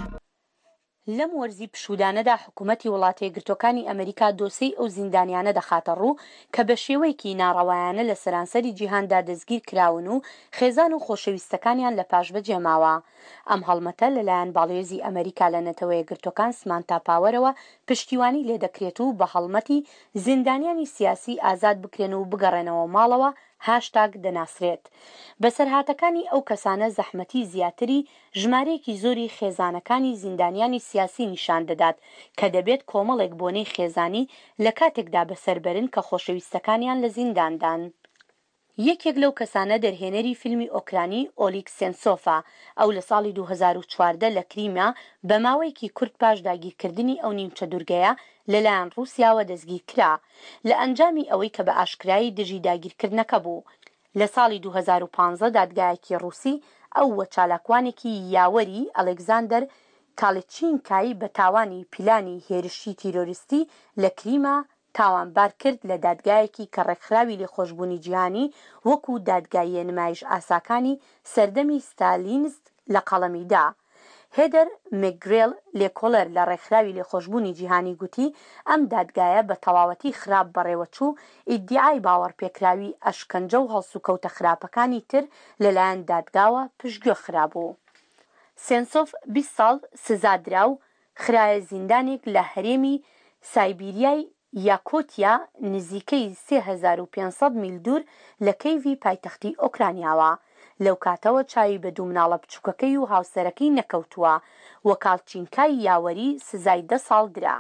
لەم وەرزی پشودانەدا حکوومەتی وڵاتە یەکگرتووەکانی ئەمریکا دۆسەی ئەو زیندانیانە دەخاتە ڕوو کە بە شێوەیەکی ناڕەوایانە لە سەرانسەری جیهاندا دەستگیر کراون و خێزان و خۆشەویستەکانیان لە پاشبەجێ ماوە. ئەم هەڵمەتە لەلایەن باڵێزی ئەمریکا لە نەتەوە یەکگرتووەکان سمانتا پاوەرەوە پشتیوانی لێ دەکرێت و بە هەڵمەتی زیندانیانی سیاسی ئازاد بکرێن و بگەڕێنەوە ماڵەوە هاشتاگ دەناسرێت. بەسەرهاتەکانی ئەو کەسانە زەحمەتی زیاتری ژمارەیەکی زۆری خێزانەکانی زیندانیانی سیاسی نیشان دەدات کە دەبێت کۆمەڵێک بۆنەی خێزانی لە کاتێکدا بەسەربەرن کە خۆشەویستەکانیان لە زینداندان. یەکێک لەو کەسانە دەرهێنەری فیلمی ئۆکرانی ئۆلیک سێنسۆفا ئەو لە ساڵی دوو هەزار و چواردە لە کریمیا بە ماوەیەکی کورت پاش داگیرکردنی ئەو نیمچە دوورگەیە لەلایەن ڕووسیاوە دەستگیر کرا لە ئەنجامی ئەوەی کە بە ئاشکرایی دژی داگیرکردنەکە بوو. لە ساڵی دوو هەزار و پانزە دادگایەکی ڕووسی ئەو وە چالاکوانێکی یاوەری ئەلێکزاندەر کاڵچینکای بە تاوانی پیلانی هێرشی تیرۆریستی لە کریما تاوانبار کرد لە دادگایەکی کە ڕێکخراوی لێخۆشبوونی جیهانی وەکو دادگاییە نمایش ئاساکانی سەردەمی ستالینست لە قەڵەمیدا. هێدەر مێکگرێل لێکۆڵەر لە ڕێکخراوی لێخۆشبوونی جیهانی گوتی ئەم دادگایە بە تەواوەتی خراپ بەڕێوەچوو ئیدیای باوەڕپێکراوی ئەشکەنجە و هەڵسوکەوتە خراپەکانی تر لەلایەن دادگاوە پشتگوێ خرابوو. سێنسۆف بیست ساڵ سزادرا و خرایە زیندانێک لە هەرێمی سایبیریای یاکۆتیا نزیکەی سێ هەزار و پێنج سەد میل دوور لە کەیڤی پایتەختی ئۆکرانیاوە. لەو کاتەوە چاوی بە دوو مناڵە بچووکەکەی و هاوسەرەکەی نەکەوتووە و کاڵچینکای یاوەری سزای دە ساڵ درا.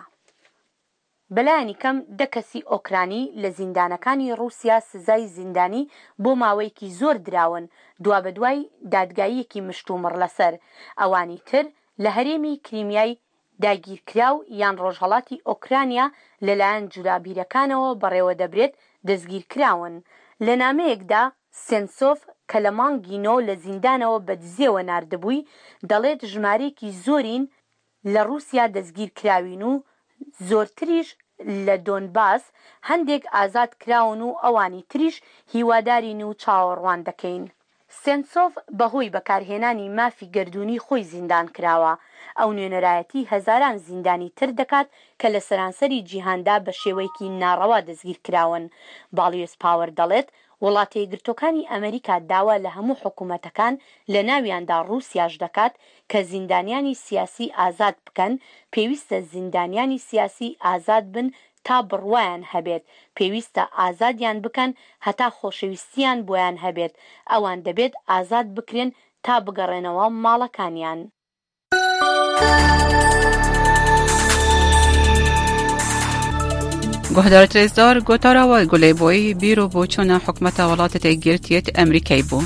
بەلایەنی کەم دە کەسی ئۆکرانی لە زیندانەکانی ڕووسیا سزای زیندانی بۆ ماوەیەکی زۆر دراون دوا بە دوای دادگاییەکی مشتومڕ لەسەر. ئەوانی تر لە هەرێمی کریمیای داگیرکراو یان ڕۆژهەڵاتی ئۆکرانیا لەلایەن جورابیرەکانەوە بەڕێوە دەبرێت دەستگیرکراون. لە نامەیەکدا سێنسۆف کە لە مانگی نۆ لە زیندانەوە بە دزیەوە ناردبووی دەڵێت ژمارەیەکی زۆرین لە رووسیا دەستگیر کراوین و زۆرتریش لە دۆنباس هەندێک ئازاد کراون و ئەوانی تریش هیوادارین و چاوەڕوان دەکەین. سێنسۆف بەهۆی بەکارهێنانی مافی گردوونی خۆی زیندان کراوە. ئەو نوێنەرایەتی هەزاران زیندانی تر دەکات کە لە سەرانسەری جیهاندا بە شێوەیەکی ناڕەوا دەستگیر کراون. باڵیۆس پاوەر دەڵێت وڵاتە یەکگرتووەکانی ئەمریکا داوا لە هەموو حکوومەتەکان لە ناویاندا ڕووسیاش دەکات کە زیندانیانی سیاسی ئازاد بکەن، پێویستە زیندانیانی سیاسی ئازاد بن تا بڕوایان هەبێت، پێویستە ئازادیان بکەن هەتا خۆشەویستیان بۆیان هەبێت، ئەوان دەبێت ئازاد بکرێن تا بگەڕێنەوە ماڵەکانیان. گۆهدارت رێزدار گۆتاراوای گولێبۆی بیرۆ بۆ چۆنە حکومەتە وڵاتە تێگرتیەت ئەمریکای بوو.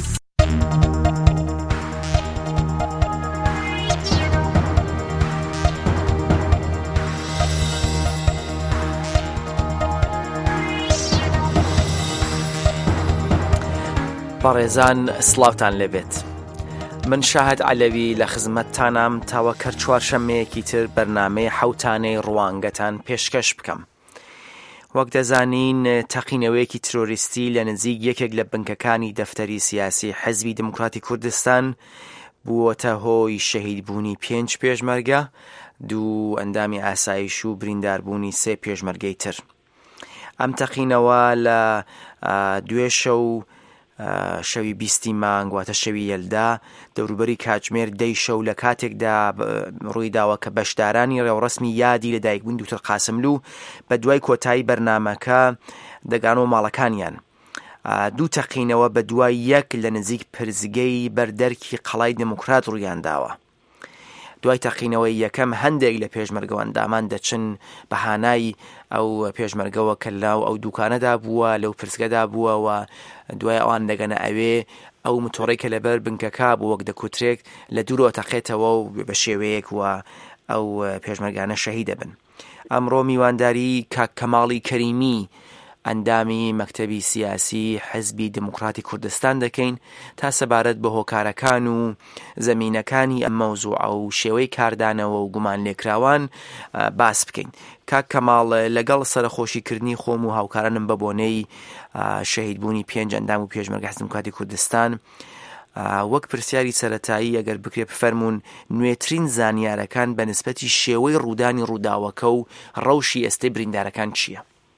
بەڕێزان سڵاوتان لێبێت. من شاهد علەوی لە خزمەتتانم تاوە کەر چوارشەمەیەکی تر بەرنامەی حەوتانەی ڕوانگەتان پێشکەش بکەم. وەک دەزانین تەقینەوەیەکی ترۆریستی لە نزیک یەکێک لە بنکەکانی دەفتەری سیاسی حەزبی دموکراتی کوردستان بووەتە هۆی شەهیدبوونی پێنج پێشمەرگە، دوو ئەندامی ئاسایش و برینداربوونی سێ پێشمەرگەی تر. ئەم تەقینەوە لە دوێ شەو شەوی بیستی مانگ واتە شەوی یەلدا دەوروبەری کاتژمێر دەی شەو لە کاتێکدا ڕووی داوە کە بەشدارانی ڕێوڕسمی یادی لە دایکبوون دوکتۆر قاسملوو بە دوای کۆتایی بەرنامەکە دەگانەوە ماڵەکانیان. دوو تەقینەوە بە دوای یەک لە نزیک پرزگەی بەردەرکی قەڵای دموکرات ڕوویان داوە. دوای تەقینەوەی یەکەم هەندێک لە پێشمەرگەوەندامان دەچن بەهانای ئەو پێشمەرگەوە کە لاو ئەو دوکانەدا بووە لەو پرسگەدا بووە و دوای ئەوان دەگەنە ئەوێ ئەو متۆڕێکە لەبەر بنکەکە بوو وەک دەکوترێک لە دوورەوە تەقێتەوە و بە شێوەیەک و ئەو پێشمەرگانە شەهید دەبن. ئەمڕۆ میوانداری کاک کەماڵی کەریمی ئەندامی مەکتەبی سیاسی حەزبی دموکراتی کوردستان دەکەین تا سەبارەت بە هۆکارەکان و زەمینەکانی ئەم مەوزوعە و شێوەی کاردانەوە و گومان لێکراوان باس بکەین. کاک کەماڵ لەگەڵ سەرخۆشیکردنی خۆم و هاوکارانم بە بۆنەی شەهیدبوونی پێنج ئەندام و پێشمەرگە حەزبی دموکراتی کوردستان وەک پرسیاری سەرەتایی ئەگەر بکرێ بفەرمونون نوێترین زانیارەکان بە نسبەتی شێوەی ڕوودانی ڕووداوەکە و ڕەوشی ئەستەی بریندارەکان چییە؟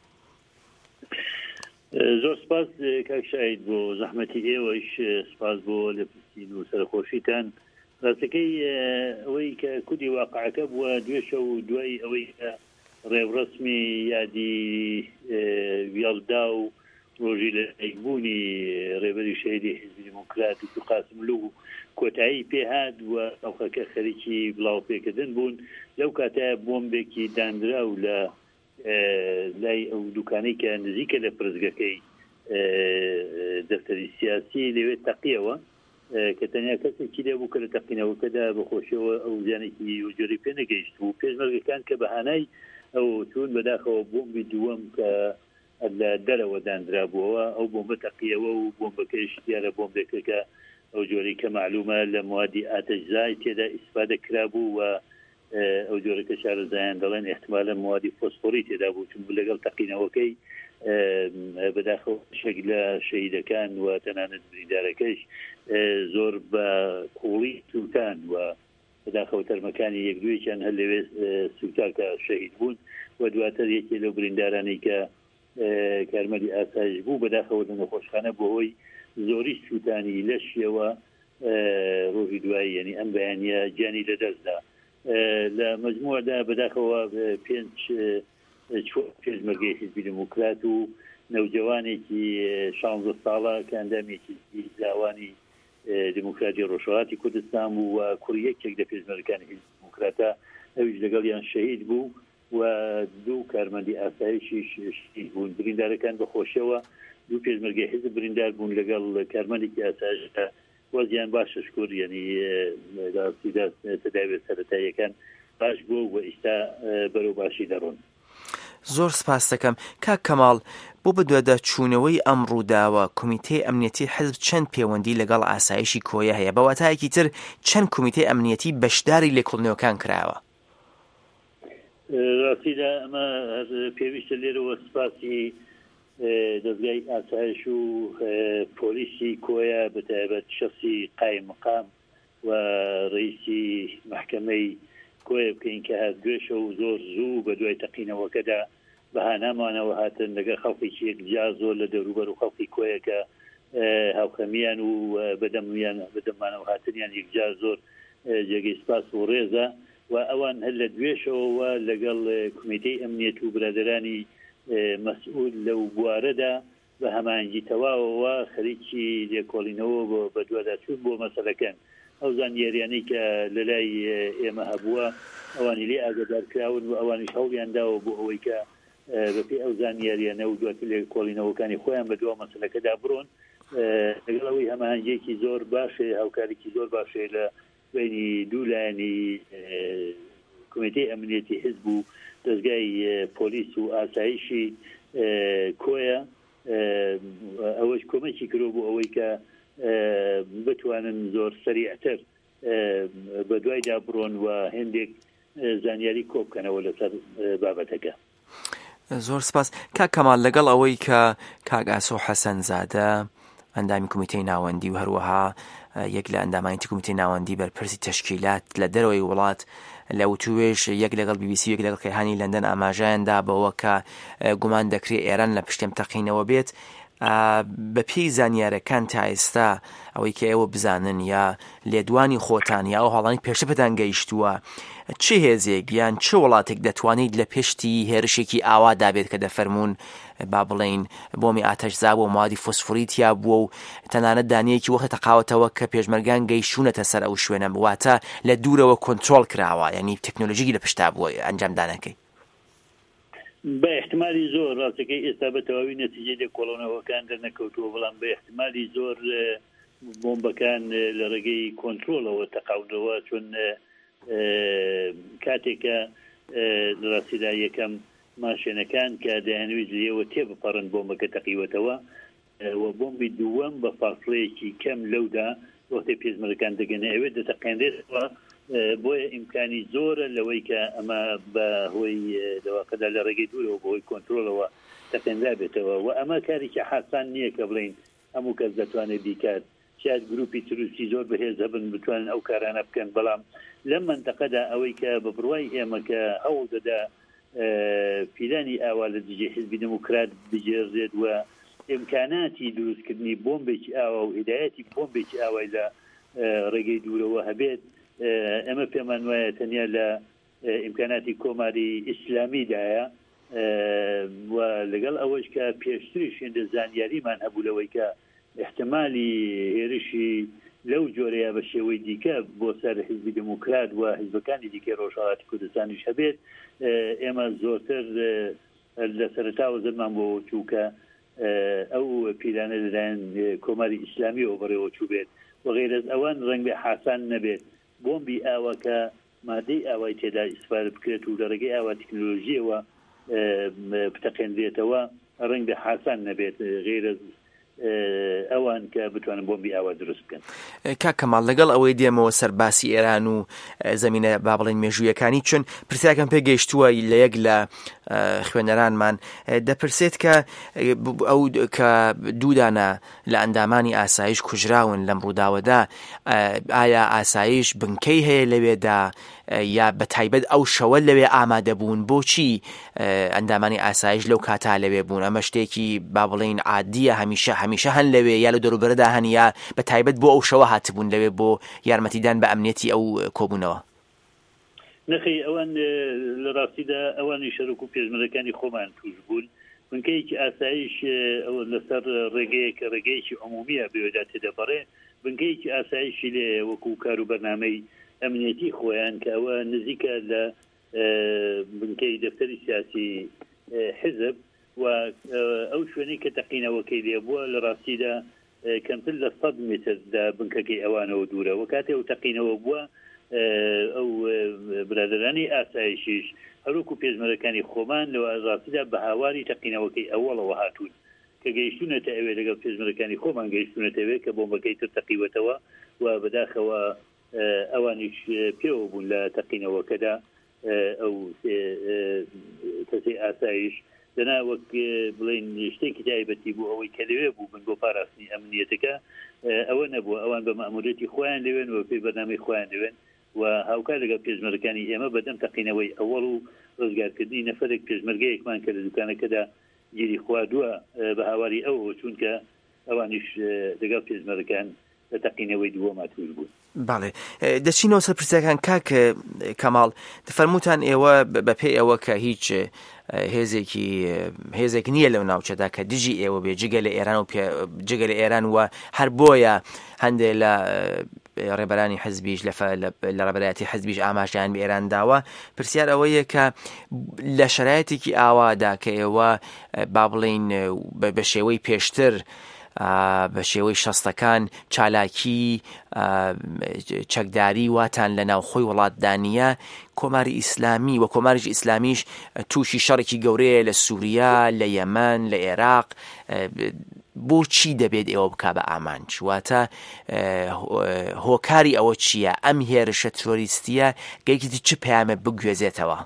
زۆر سپاس کاک شاید بۆ زەحمەتی ئێوەش سپاس بۆ لە پرسین و سەرخۆشیتان. ڕاستەکەی ئەوەی کە کودی واقعەکە بووە دوێ شەو دوای ئەوەی ڕێوڕسمی یادی وێڵدا و ڕۆژی لە ئەیبوونی ڕێبەری شەهیدی حیزبی دموکرات و قاسملوو کۆتایی پێهات و ئەوخەکە خەریکی بڵاو پێکردن بوون. لەو کاتە بۆمبێکی دانرا و لە لای ئەو دوکانەی کە نزیکە لە پرزگەکەی دەفتەری سیاسی لەوێت تەقیەوە کە تەنیا کەسێکی لێبوو کە لە تەقینەوەکەدا بەخۆشیەوە ئەو زیانێکی وجۆری پێ نەگەیشت و پێشمەرگەکان کە بەهانای ئەو چون بەداخەوە بۆمبی دووەم کە لە دەرەوە دانرا بووەوە ئەو بۆمبە تەقیەوە و بۆمبەکەیش دیارە بۆمبێکە کە ئەو جۆرەی کە معلومە لە موادی ئاتەشزای تێدا ئیسفادە کرابوو و ئەو جۆرەکە شارەزایان دەڵێن احتمالە موادی فۆسفۆری تێدا بوو چون لەگەڵ تەقینەوەکەی بەداخەوە شەک لە شەهیدەکان و تەنانەت بریندارەکەش زۆر بە قوڵی سووتان و بەداخەوە تەرمەکانی یەک دوێکیان هەر لەوێ سووتاکە شەهید بوون و دواتر یەکێ لەو بریندارانی کە کارمەری ئاسایش بوو بەداخەوە لە نەخۆشخانە بۆ هۆی زۆری سووتانی لەشیەوە ڕۆژی دوایی یعنی ئەم بەیانیە گیانی لەدەستدا لە مجموعەدا بەداخەوە پێنج پێشمەرگەی حیزبی دموکرات و نەوجەوانێکی شانزە ساڵە کە ئەندامێکی داوانی دموکراتی ڕۆژهەڵاتی کوردستان بوو و کوڕیەکێک لە پێشمەرگەکانی حیزبی دموکراتە ئەویش لەگەڵیان شەهید بوو و دوو کارمەندی ئاسایشیش شەهید بوون. بریندارەکان بەخۆشیەوە دوو پێشمەرگەی حیزب بریندار بوون لەگەڵ کارمەندێکی ئاسایشدا وەزیان باشە شکۆر یعنی تەداوی سەرەتاییەکان باش بوو و ئێستا بەرەو باشی دەڕۆن. زۆر سپاس دەکەم کاک کەماڵ بۆ بەدوێدە چوونەوەی ئەم ڕووداوە کۆمیتەی ئەمنیەتی حزب چەند پەیوەندی لەگەڵ ئاسایشی کۆیە هەیە بەواتایەکی تر چەند کۆمیتەی ئەمنیەتی بەشداری لێکۆڵنەوەکان کراوە؟ ڕاستیدا ئەمە پێویستە لێرەوە سپاسی دەستگای ئاسایش و پۆلیسی کۆیە بەتایبەت شەخسی قایم مقام و ڕئیسی محکەمەی کۆیە بکەین کە هات دوێشە و زۆر زوو بە دوای تەقینەوەکەدا بەهانامانەوە هاتن لەگە خەڵکێکی یەکجار زۆر لە دەوروبەر و خەڵکی کۆیە کە هاوخەمیان و بەدەمیان بەدەمانەوە هاتنیان یەکجار زۆر جێگەی سپاس و ڕێزە و ئەوان هەر لە دوێشەوە لەگەڵ کۆمیتەی ئەمنیەت و برادرانی مەسئول لەو بوارەدا بە هەمانگی تەواوەوە خەریکی لێکۆڵینەوە بە دوواداچوون بۆ مەسەلەکەن ئەو زانیاریانەی کە لە لای ئێمە هەبووە ئەوانی لێ ئاگادارکراون و ئەوانیش هەوڵیانداوە بۆ ئەوەی کە بەپێی ئەو زانیاریانە و دواتر لێکۆڵینەوەکانی خۆیان بە دووە مەسەلەکەدا بڕۆن لەگەڵ ئەوەی هەمانگیەکی زۆر باشێ هاوکارێکی زۆر باشێ لە بینی دوو لایەنی کۆمیتەی ئەمنیەتی حزب و دەستگای پۆلیس و ئاسایشی کۆیە ئەوەش کۆمەکی کرۆ بۆ ئەوەی کە بتوانن زۆر سەریعتر بە دوایدا بڕۆن و هێندێک زانیاری کۆ بکەنەوە لەسەر بابەتەکە. زۆر سپاس کاک کەمال لەگەڵ ئەوەی کە کاک ئاسۆ حەسەن زادە ئەندامی کۆمیتەی ناوەندی و هەروەها یەک لە ئەندامانی کۆمیتەی ناوەندی بەرپرسی تەشکیلات لە دەرەوەی وڵات لە وتوێش یەک لەگەڵ بی بی سی یەک لەگەڵ کەیهانی لەندەن ئاماژەیاندا بەوە کە گومان دەکرێت ئێران لە پشتێم تەقینەوە بێت بە پێی زانیارەکان تا ئێستا ئەوەی کە ئێوە بزانن یا لێدوانی خۆتان یا ئەو هەڵانی پێشەپەتان گەیشتووە چه هێزێک یان چه وڵاتێک دەتوانیت لە پێشتی هێرشێکی ئاوا دابێت کە دەفەرمونون با بڵێن بۆمی ئاتەشزا بۆ موادی فۆسفۆریتیا بووە و تەنانەت دانیەکی وەخت تەقاوەتەوە کە پێشمەرگان گەیشتوونەتە سەر ئەو شوێنە واتە لە دوورەوە کۆنترۆل کراوە یعنی تەکنۆلۆژی لە پشتا بووە ئەنجامدانەکەی بە احتمالی زۆر ڕاستەکەی ئێستا بە تەواوی نەتیجەی لێکۆڵەوەکان دەرنەکەوتووە بەڵام بە احتمالی زۆر بۆمبەکان لە ڕێگەی کۆنترۆلەوە تەقاوتەوە چون کاتێکە ڕاستیدا یەکەم ماشێنەکان کە دەیانویست لێوە تێبپەڕن بۆمبەکە تەقیوەتەوە و بۆمبی دووەم بە فاصلەیەکی کەم لەودا وەختی پێشمەرگەکان دەگەنە ئەوێ دەتەقێنرێتەوە بۆیە ئیمکانی زۆرە لەوەی کە ئەمە بە هۆی دەواقەدا لە ڕێگەی دوورەوە بە هۆی کۆنترۆلەوە تەقێنرا بێتەوە و ئەمە کارێکی حاسان نییە کە بڵین هەموو کەس دەتوانێت بیکات شاید گروپی تروستی زۆر بەهێز هەبن بتوانن ئەو کارانە بکەن بەڵام لەم منتەقەدا ئەوەی کە بە بڕوای ئێمە کە هەوڵ دەدا پیلانی ئاوا لە دژی حیزبی دموکرات بجێڕێت و ئیمکاناتی دروستکردنی بۆمبێکی ئاوا و هیدایەتی بۆمبێکی ئاوای لە ڕێگەی دوورەوە هەبێت ئەمە پێمان وایە تەنیا لە ئیمکاناتی کۆماری ئیسلامیدایە و لەگەڵ ئەوەش کە پێشتریش هێندە زانیاریمان هەبوو لەوەی کە احتمالی هێرشی لەو جۆرەیە بە شێوەی دیکە بۆ سەر حیزبی دموکرات و حیزبەکانی دیکەی ڕۆژهەڵاتی کوردستانیش هەبێت ئێمە زۆرتر لە سەرەتاوە زەرمان بۆ چووکە ئەو پیلانە لەلایەن کۆماری ئیسلامیەوە بەڕێوە چوو بێت و غێرەز ئەوان ڕەنگ بێ حاسان نەبێت بۆمبی ئاوەکە مادەی ئاوای تێدا ئیسفادە بکرێت و لە ڕێگەی ئاوا تەکنۆلۆژیەوە بتەقێنرێتەوە ڕەنگ بێ حاسان نەبێت غێرەز ئەوان کە بتوانن بۆمبی ئاوا دروست بکەن. کاک کەماڵ لەگەڵ ئەوەی دێمەوە سەر باسی ئێران و زەمینە با بڵێن مێژوویەکانی چون پرسیاکەم پێ گەیشتووە لە یەک لە خوێنەرانمان دەپرسێت کە ئەو کە دوودانە لە ئەندامانی ئاسایش کوژراون لەم ڕووداوەدا ئایا ئاسایش بنکەی هەیە لەوێدا یا بە تایبەت ئەو شەوە لەوێ ئامادەبوون بۆچی ئەندامانی ئاسایش لەو کاتا لەوێ بوون ئەمە شتێکی با بڵێن عادیە هەمیشە هەمیشە هەن لەوێ یا لە دەوروبەردا هەن یا بە تایبەت بۆ ئەو شەوە هاتبوون لەوێ بۆ یارمەتیدان بە ئەمنیەتی ئەو کۆبوونەوە؟ نەخی ئەوان لە ڕاستیدا ئەوانی شەرک و پێشمەرەکانی خۆمان توش بوون بنکەیەکی ئاسایش ئەوە لەسەر ڕێگەیە کە ڕێگەیەکی عمومیە بێوەدا تێدەپەڕێ بنکەیەکی ئاسایشی لێ وەکو کار و بەرنامەی ئەمنیەتی خۆیان کە ئەوە نزیکە لە بنکەی دەفتەری سیاسی حزب و ئەو شوێنەی کە تەقینەوەکەی لێ بووە لە ڕاستیدا کەمتر لە سەد متر دا بنکەکەی ئەوانەوە دوورە و کاتێ و تەقینەوە بووە ئەو برادرانی ئاسایشیش هەروکو پێشمەرەکانی خۆمان لەوە ڕاستیدا بە هاواری تەقینەوەکەی ئەوڵەوە هاتوون کە گەیشتونەتە ئەوێ لەگەڵ پێشمەرەکانی خۆمان گەیشتونەتەوێ کە بۆمبەکەی تر تەقیوەتەوە و بەداخەوە ئەوانیش پێوە بوون لە تەقینەوەکەدا ئەو کەسەی ئاسایش دەنا وەک بڵێن شتێکی تایبەتی بوو ئەوەی کە لەوێ بوو بن بۆ پاراستنی ئەمنیەتەکە ئەوە نەبووە ئەوان بە مەئموریەتی خۆیان لەوێن و پێی بەرنامەی خۆیان لەوێن و هاوکار لەگەڵ پێشمەرەکانی ئێمە بەدەم تەقینەوەی ئەوەڵ و ڕزگارکردنی نەفرێک پێشمەرگەیەکمان کە لە دوکانەکەدا گیری خواردووە بە هاواری ئەوە چونکە ئەوانیش لەگەڵ پێشمەرەکان لە تەقینەوەی دووەما توش بوون. باڵێ دەچینەوە سەر پرسیەکان کاک کەماڵ دەفەرموتان ئێوە بەپێ ئەوە کە هیچ هێزێکی هێزێک نییە لەو ناوچەدا کە دژی ئێوە بێ جگە لە ئێران و جگە لە ئێران وە هەر بۆیە هەندێک لە ڕێبەرانی حزبیش لە ڕێبەرایەتی حزبیش ئاماژیان بە ئێران داوە پرسیار ئەوەیە کە لە شەرایەتێکی ئاوادا کە ئێوە با بڵێن بە شێوەی پێشتر بە شێوەی شەستەکان چالاکی چەکداری واتان لە ناوخۆی وڵاتدانیە کۆماری ئیسلامی و کۆماریش ئیسلامیش تووشی شەڕێکی گەورەیە لە سووریا لە یەمەن لە عێراق بۆچی دەبێت ئێوە بک بە ئامانج واتە هۆکاری ئەوە چییە ئەم هێرشە تۆریستیە گەیکیتی چ پەیامە بگوێزێتەوە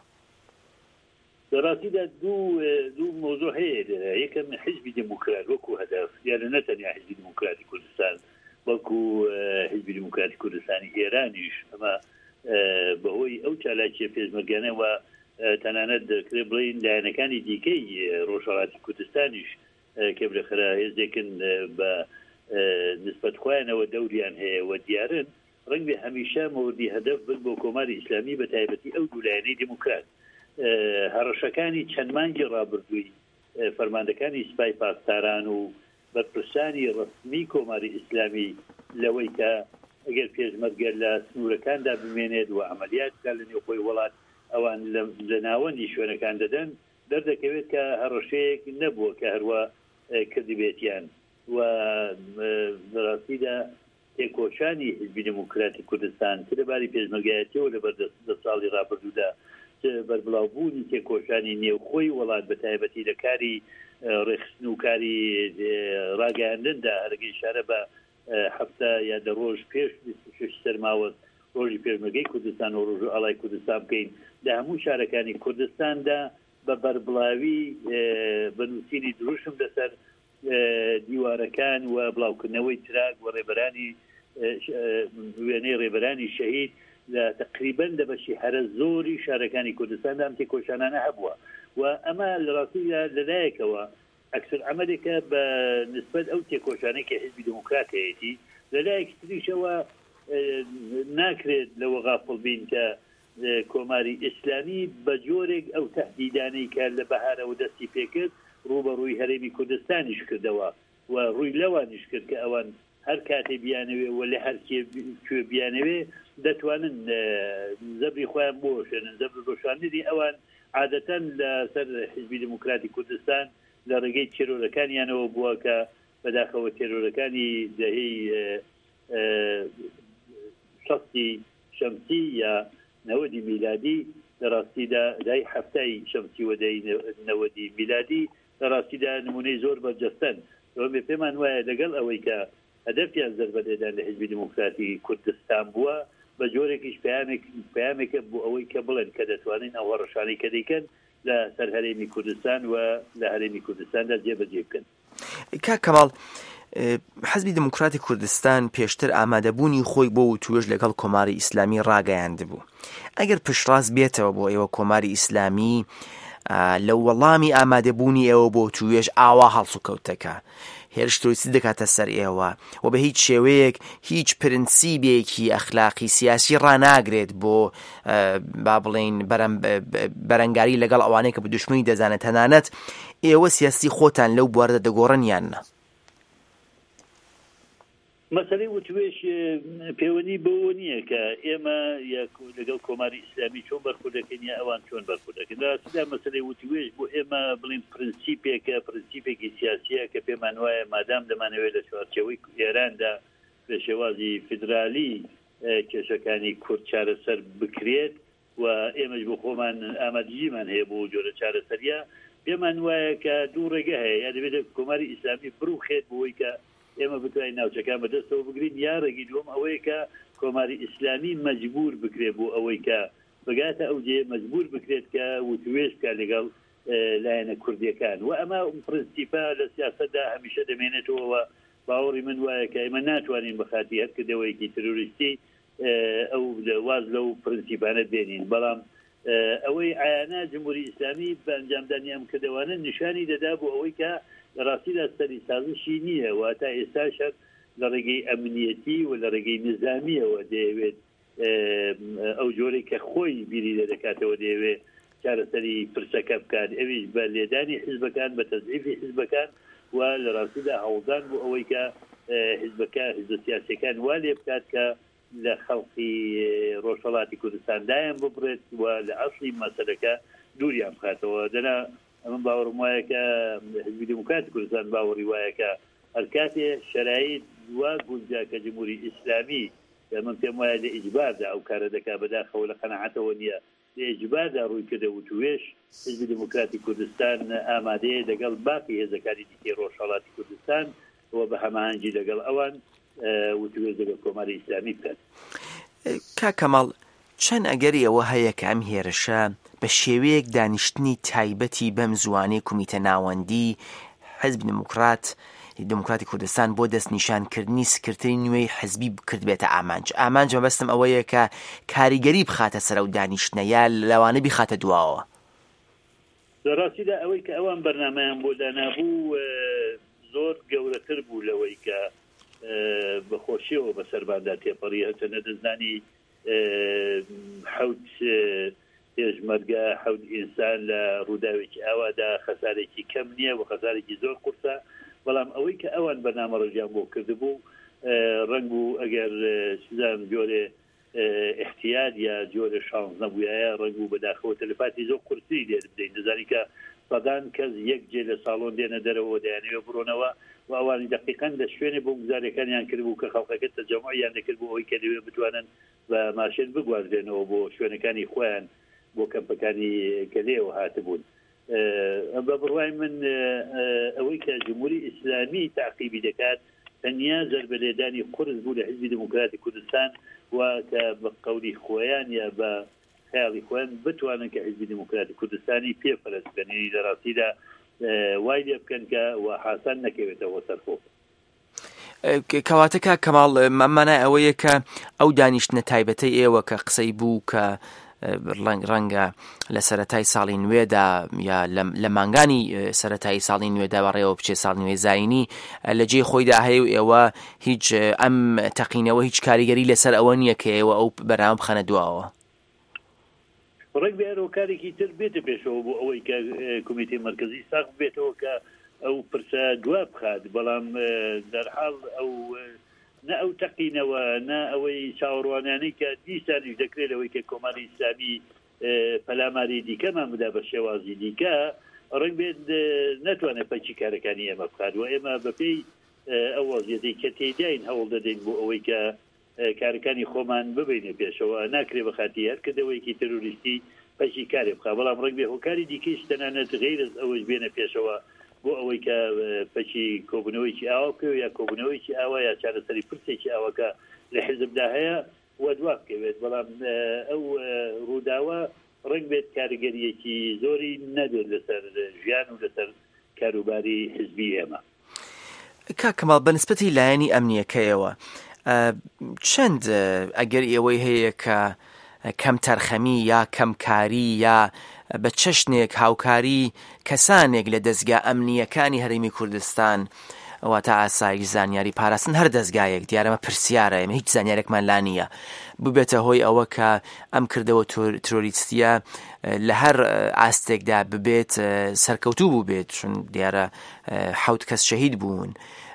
دەڕاستیدا دوو دوو مۆزۆ هەیە لێرە یەکەم حیزبی دموکرات وەکو هەدەف یان نەتەنیا حیزبی دموکراتی کوردستان وەکو حیزبی دموکراتی کوردستانی ئێرانیش ئەمە بەهۆی ئەو چالاکیە پێشمەرگانە و تەنانەت دەکرێت بڵێن لایەنەکانی دیکەی ڕۆژهەڵاتی کوردستانیش کە بلەخرا هێزێکن بە نسبەت خۆیانەوە دەوریان هەیە و دیارن ڕەنگ بێ هەمیشە مۆردی هەدەف بن بۆ کۆماری ئیسلامی بە تایبەتی ئەو دوو لایەنەی دموکرات هەڕەشەکانی چەند مانگی ڕابردووی فەرماندەکانی سوپای پاسداران و بەرپرسانی ڕسمی کۆماری ئیسلامی لەوەی کە ئەگەر پێشمەرگە لە سنوورەکاندا بمێنێت و عملیاتکە لە نێوخۆی وڵات ئەوان لە ناوەندی شوێنەکان دەدەن دەردەکەوێت کە هەڕەشەیەک نەبووە کە هەروە کردبێتیان و بەڕاستیدا تێکۆشانی حیزبی دموکراتی کوردستان کە لەباری پێشمەرگایەتیەوە لە بەردە ساڵی ڕابردوودا بەربڵاوبوونی تێکۆشانی نێوخۆی وڵات بە تایبەتی لە کاری ڕێخستن و کاری ڕاگەاندندا هەرگەی شارە بە هەفتە یا دە ڕۆژ پێش شش سەرماوە ڕۆژی پێشمەرگەی کوردستان و ڕۆژ ئاڵای کوردستان بکەین لە هەموو شارەکانی کوردستاندا بە بەربڵاوی بنووسینی دروشم لەسەر دیوارەکان و بڵاوکردنەوەی تراک و ڕێبەرانی وێنەی ڕێبەرانی شەهید لە تقریبەن لە بەشی هەرە زۆری شارەکانی کوردستاندا ئەم تێکۆشانانە هەبووە و ئەمە لە ڕاستی لەلایەکەوە ئەکسەر عەمەلێکە بە نسبەت ئەو تێکۆشانەی کە حیزبی دموکرات هەیەتی لەلایەکی تریشەوە ناکرێت لەوە غافڵ بین کە کۆماری ئیسلامی بە جۆرێک ئەو تەهدیدانەی کە لە بەهارەوە دەستی پێکرد ڕوبەڕووی هەرێمی کوردستانیش کردەوە و ڕووی لەوانیش کرد کە ئەوان هەر کاتێ بیانەوێ و لە هەرکێ کوێ بیانەوێ دەتوانن زەبری خۆیان بۆشێنن زەبر ڕۆشاندنی ئەوان عادەتەن لە سەر حیزبی دموکراتی کوردستان لە ڕێگەی تێرۆرەکانیانەوە بووە کە بەداخەوە تێرۆرەکانی دەهەی شەستی شەمسی یا نەوەدی میلادی لە ڕاستیدا دای هەفتای شەمسی و دای نەوەدی میلادی لە ڕاستیدا نمونەی زۆر بەرجەستن ئەوە پێمان وایە لەگەڵ ئەوەی کە هەدەفیان زەربەدەدان لە حیزبی دموکراتی کوردستان بووە بە جۆرێکیش پەیامێکە بۆ ئەوەی کە بڵێن کە دەتوانین ئەوە ڕەشانەی کە دەیکەن لە سەر هەرێمی کوردستان و لە هەرێمی کوردستاندا جێبەجێ بکەن. کاک کەماڵ حزبی دموکراتی کوردستان پێشتر ئامادەبوونی خۆی بۆ و توێژ لەگەڵ کۆماری ئیسلامی ڕاگەیاند بوو ئەگەر پشتڕاست بێتەوە بۆ ئێوە کۆماری ئیسلامی لە وەڵامی ئامادەبوونی ئێوە بۆ توێژ ئاوا هەڵسوکەوتەکە هێرشتۆیسی دەکاتە سەر ئێوە و بە هیچ شێوەیەک هیچ پرینسیبێکی ئەخلاقی سیاسی ڕناگرێت بۆ با بڵێن بەرەنگاری لەگەڵ ئەوانەیە کە بە دوشمنی دەزانێت تەنانەت ئێوە سیاسی خۆتان لەو بواردە دەگۆڕن یاننا مەسەلەی وتوێش پەیوەندی بەوە نییە کە ئێمە لەگەڵ کۆماری ئیسلامی چۆن بەرخوردەکەین یا ئەوان چۆن بەرخوردەکەن لەسیدا مەسەلەی وتوێش بۆ ئێمە بڵین پرینسیپێکە پرینسیپێکی سیاسیە کە پێمان وایە مادام دەمانەوێت لە چوارچێوەی ئێراندا بە شێوازی فیدرالی کێشەکانی کورد چارەسەر بکرێت و ئێمەش بۆ خۆمان ئامادەجیمان هەیە بۆ جۆرە چارەسەریە پێمان وایە کە دوو ڕێگە هەیە یا دەبێت کۆماری ئیسلامی بڕوخێت بۆی کە ئێمە بتوانین ناوچەکان بەدەستەوە بگرین یا ڕێگی دووەم ئەوەیە کە کۆماری ئیسلامی مەجبور بکرێت بۆ ئەوەی کە بگاتە ئەو جێ مەجبور بکرێت کە وتوێژ بکات لەگەڵ لایەنە کوردیەکان و ئەمە پرنسیپا لە سیاسەتدا هەمیشە دەمێنێتەوە باوەڕی من وایە کە ئێمە ناتوانین بەخاتی هەرکردەوەیەکی تروریستی ئەو واز لەو پرنسیپانە بێنین بەڵام ئەوەی عیانە جمهوری ئیسلامی بە ئەنجامدانی ئەم کردەوانە نیشانی دەدا بۆ ئەوەی کە ڕاستیدا سەری سازشی نییە و تا ئێستاش لە ڕێگەی ئەمنیەتی و لە ڕێگەی نظامیەوە دەیەوێت ئەو جۆرەی کە خۆی بیری لە دەکاتەوە دەیەوێت چارەسەری پرسەکە بکات ئەویش بە لێدانی حیزبەکان بە تەزعیفی حیزبەکان و لە ڕاستیدا هەوڵدان بۆ ئەوەی کە حیزبەکە حیزب سیاسیەکان وا لێ بکات کە لە خەڵقی ڕۆژهەڵاتی کوردستاندایان ببڕێت و لە ئەسڵی مەسەلەکە دووریان بخاتەوە دەنا ئەمە باوەڕم وایە کە حیزبی دموکراتی کوردستان باوەڕی وایە کە هەر کاتێ شەرایط وا گونجا کە جمهوری ئیسلامی من پێم وایە لە ئیجباردا ئەو کارە دەکا بەداخەوە لە قەناعەتەوە نییە لە ئیجباردا ڕووی کردە و توێش حیزبی دموکراتی کوردستان ئامادەیە لەگەڵ باقی هێزەکانی دیکەی ڕۆژهەڵاتی کوردستان و بە هەماهەنگی لەگەڵ ئەوان وتوێژ لەگەڵ کۆماری ئیسلامی بکات. کاکەماڵ چەند ئەگەری ئەوە هەیە کە ئەم هێرشە بە شێوەیەک دانیشتنی تایبەتی بەم زوانەی کومیتە ناوەندی حیزب دموکرات دموکراتی کوردستان بۆ دەست نیشانکردنی سکرتەری نوێی حزبی بکرد بێتە ئامانج ئامانج مەبەستم ئەوەیە کە کاریگەری بخاتە سەر و دانیشتنە یا لەوانە بیخاتە دواوە. ڕاستیدا ئەوەی کە ئەوان بەرنامەیان بۆ دانابوو زۆر گەورەتر بوو لەوەی کە بەخۆشیەوە بە سەرباندا تێپەڕی هەتە نەدەزانی حەوت پێشمەرگە حەوت ئینسان لە ڕووداوێکی ئاوادا خەسارێکی کەم نییە و خەسارێکی زۆر قورسە بەڵام ئەوەی کە ئەوان بەنامە ڕێژیان بۆ کردبوو ڕەنگ بوو ئەگەر سزان جۆرێ احتیاج یا جۆرە شانس نەبووایە ڕەنگ بوو بەداخەوە تەلەفاتی زۆر قورسی لێ بدەین دەزانی کە سەدان کەس یەک جێ لە ساڵۆن دێنە دەرەوە دەیانەوێ بڕۆنەوە و ئەوانی دقیقاً لە شوێنێ بۆ گزارەکانیان کردبوو کە خەڵکەکە تەجەموعیان دەکرد بۆ ئەوەی کە دەوێت بتوانن بە ماشێن بگواردێنەوە بۆ شوێنەکانی خۆیان بۆ کەمپەکانی کە لێوە هاتبوون. بە بڕوای من ئەوەی کە جمهوری ئیسلامی تعقیبی دەکات تەنیا زەربەلێدانی قورس بوو لە حیزبی دموکراتی کوردستان و کە بە قەولی خۆیان یا بە خیاڵی خۆیان بتوانن کە حیزبی دموکراتی کوردستانی پێپەرست بکەن لە ڕاستیدا وای لێ بکەن کە و حاسان نەکەوێتەوە سەرخۆ. کەواتە کاکەماڵ مەمانای ئەوەیە کە ئەو دانیشتنە تایبەتەی ئێوە کە قسەی بوو کە ڕەنگە لە سەرەتای ساڵی نوێدا یا لە مانگانی سەرەتایی ساڵی نوێدا بەڕێوە بچێ ساڵ نوێ زاینی لە جێ خۆیدا هەیە و ئێوە هیچ ئەم تەقینەوە هیچ کاریگەری لەسەر ئەوە نییە کە ئێوە ئەو بەرنامە بخەنە دواوە. ڕێک بێرەوە کارێکی تر بێتە پێشەوە بۆ ئەوەی کە کۆمیتەی مەرکەزی ساغ بێتەوە کە ئەو پرسە دوا بخات بەڵام دەرحاڵ ئەو نە ئەو تەقینەوە نە ئەوەی چاوەڕوانانەی کە دیسانیش دەکرێت ئەوەی کە کۆماری ئیسلامی پەلاماری دیکەمان بدا بە شێوازی دیکە ڕنگ بێت ناتوانێت پەچی کارەکانی ئێمە بخات و ئێمە بەپێی ئەو وەزیەتی کە تێداین هەوڵ دەدەین بۆ ئەوەی کە کارەکانی خۆمان ببینێ پێشەوە ناکرێ بەخاتی هەر کردەوەیکی تروریستی پەچی کارێ بخات بەڵام ڕنگ بێ هۆکاری دیکەیش تەنانەت غەیرز ئەوەش بێنە پێشەوە بۆ ئەوەی کە پەچی کۆبوونەوەیکی ئاوا بکەوێت یا کۆبوونەوەیکی ئاوا یا چارەسەری پرسێکی ئاوەکە لە حیزبدا هەیە و دوا بکەوێت بەڵام ئەو ڕووداوە ڕنگ بێت کاریگەریەکی زۆری نەدێت لەسەر ژیان و لەسەر کاروباری حزبی ئێمە. کاکەماڵ بەنسبەتی لایەنی ئەمنیەکەیەوە چەند ئەگەر ئێوەی هەیە کە کەم تەرخەمی یا کەمکاری یا بە چەشنێک هاوکاری کەسانێک لە دەستگا ئەمنیەکانی هەرێمی کوردستان واتە ئاسایش زانیاری پاراستن هەر دەستگایەک دیارەمە پرسیارە ئێمە هیچ زانیارێکمان لا نییە ببێتە هۆی ئەوە کە ئەم کردەوە تۆریستیە لە هەر ئاستێکدا ببێت سەرکەوتوو بوو بێت چون دیارە حەوت کەس شەهید بوون.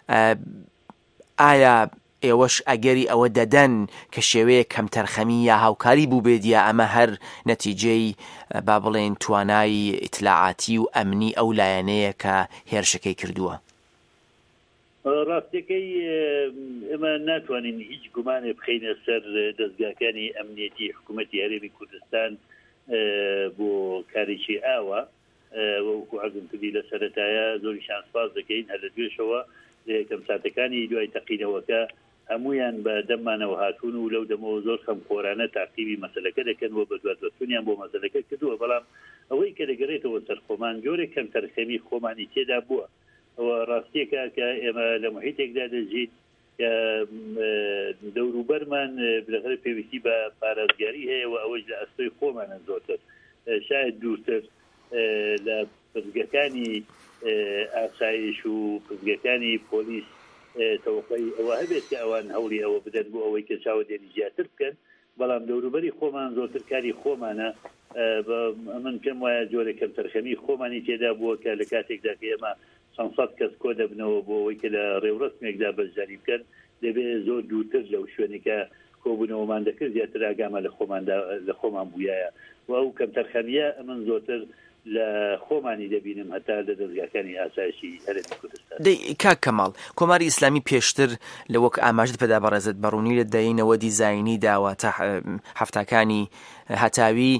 ئایا ئێوەش ئەگەری ئەوە دەدەن کە شێوەیە کەم تەرخەمی یا هاوکاری بوو بێت یا ئەمە هەر نەتیجەی با بڵێن توانای ئیتلاعاتی و ئەمنی ئەو لایەنەیە کە هێرشەکەی کردووە؟ ڕاستەکەی ئێمە ناتوانین هیچ گومانێ بخینە سەر دەستگاکانی ئەمنیەتی حکوومەتی هەرێمی کوردستان بۆ کارێکی ئاوە وەکو حەزم کردی لە سەرەتایە زۆری شانسپاس دەکەین هەر لە دوێشەوە لە یەکەم ساتەکانی دوای تەقینەوەکە هەمویان بە دەممانەوە هاتوون و لەو دەمەوە زۆر خەم خۆرانە تاقیبی مەسەلەکە دەکەن و بە دواتوەتونیان بۆ مەسەلەکە کردووە بەڵام ئەوەی کە دەگەڕێتەوە سەر خۆمان جۆرێک کەم تەرخەمی خۆمانی تێدا بووە ئەوە ڕاستیەکە کە ئێمە لە محیتێکدا دەژیت کە دەوروبەرمان لەغەر پێویستی بە پارێزگاری هەیە و ئەوەش لە ئەستۆی خۆمانە زۆرتر شاید دوورتر لە پزگەکانی ئاسایش و پزگەکانی پۆلیس تەوقعی ئەوە هەبێت کە ئەوان هەوڵی ئەوە بدەن بۆ ئەوەی کە چاودێری زیاتر بکەن بەڵام دەوروبەری خۆمان زۆرتر کاری خۆمانە من پێم وایە جۆرێکم تەرخەمی خۆمانی تێدا بووە کە لە کاتێکدا کە ئێمە چەند سەد کەس کۆ دەبنەوە بۆ ئەوەی کە لە ڕێوڕستمێکدا بەشداری بکەن دەبێت زۆر دوورتر لەو شوێنی کە کۆبوونەوەمان دەکرد زیاتر ئاگامە لە خۆماندا لە خۆمان بوویایە و ئەو کەم تەرخەمیە من زۆرتر لە خۆمانی دەبینم هەتا لە دەستگاکانی ئاسایشی هەرێمی کوردستان. کاک کەماڵ کۆماری ئیسلامی پێشتر لە وەک ئاماژت پێدا بەڕێزت بەڕوونی لە دەینەوە دیزاینی داوە تا هەفتاکانی هەتاوی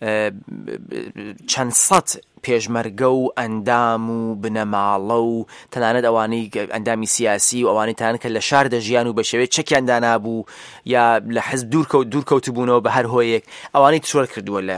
چەند سەد پێشمەرگە و ئەندام و بنەماڵە و تەنانەت ئەوانەی ئەندامی سیاسی و ئەوانەی تان کە لە شار دەژیان و بە شێوەیە چەکیان دانابوو یا لە حزب دوورکەوت دوورکەوتبوونەوە بە هەر هۆیەک ئەوانەی ترۆر کردووە لە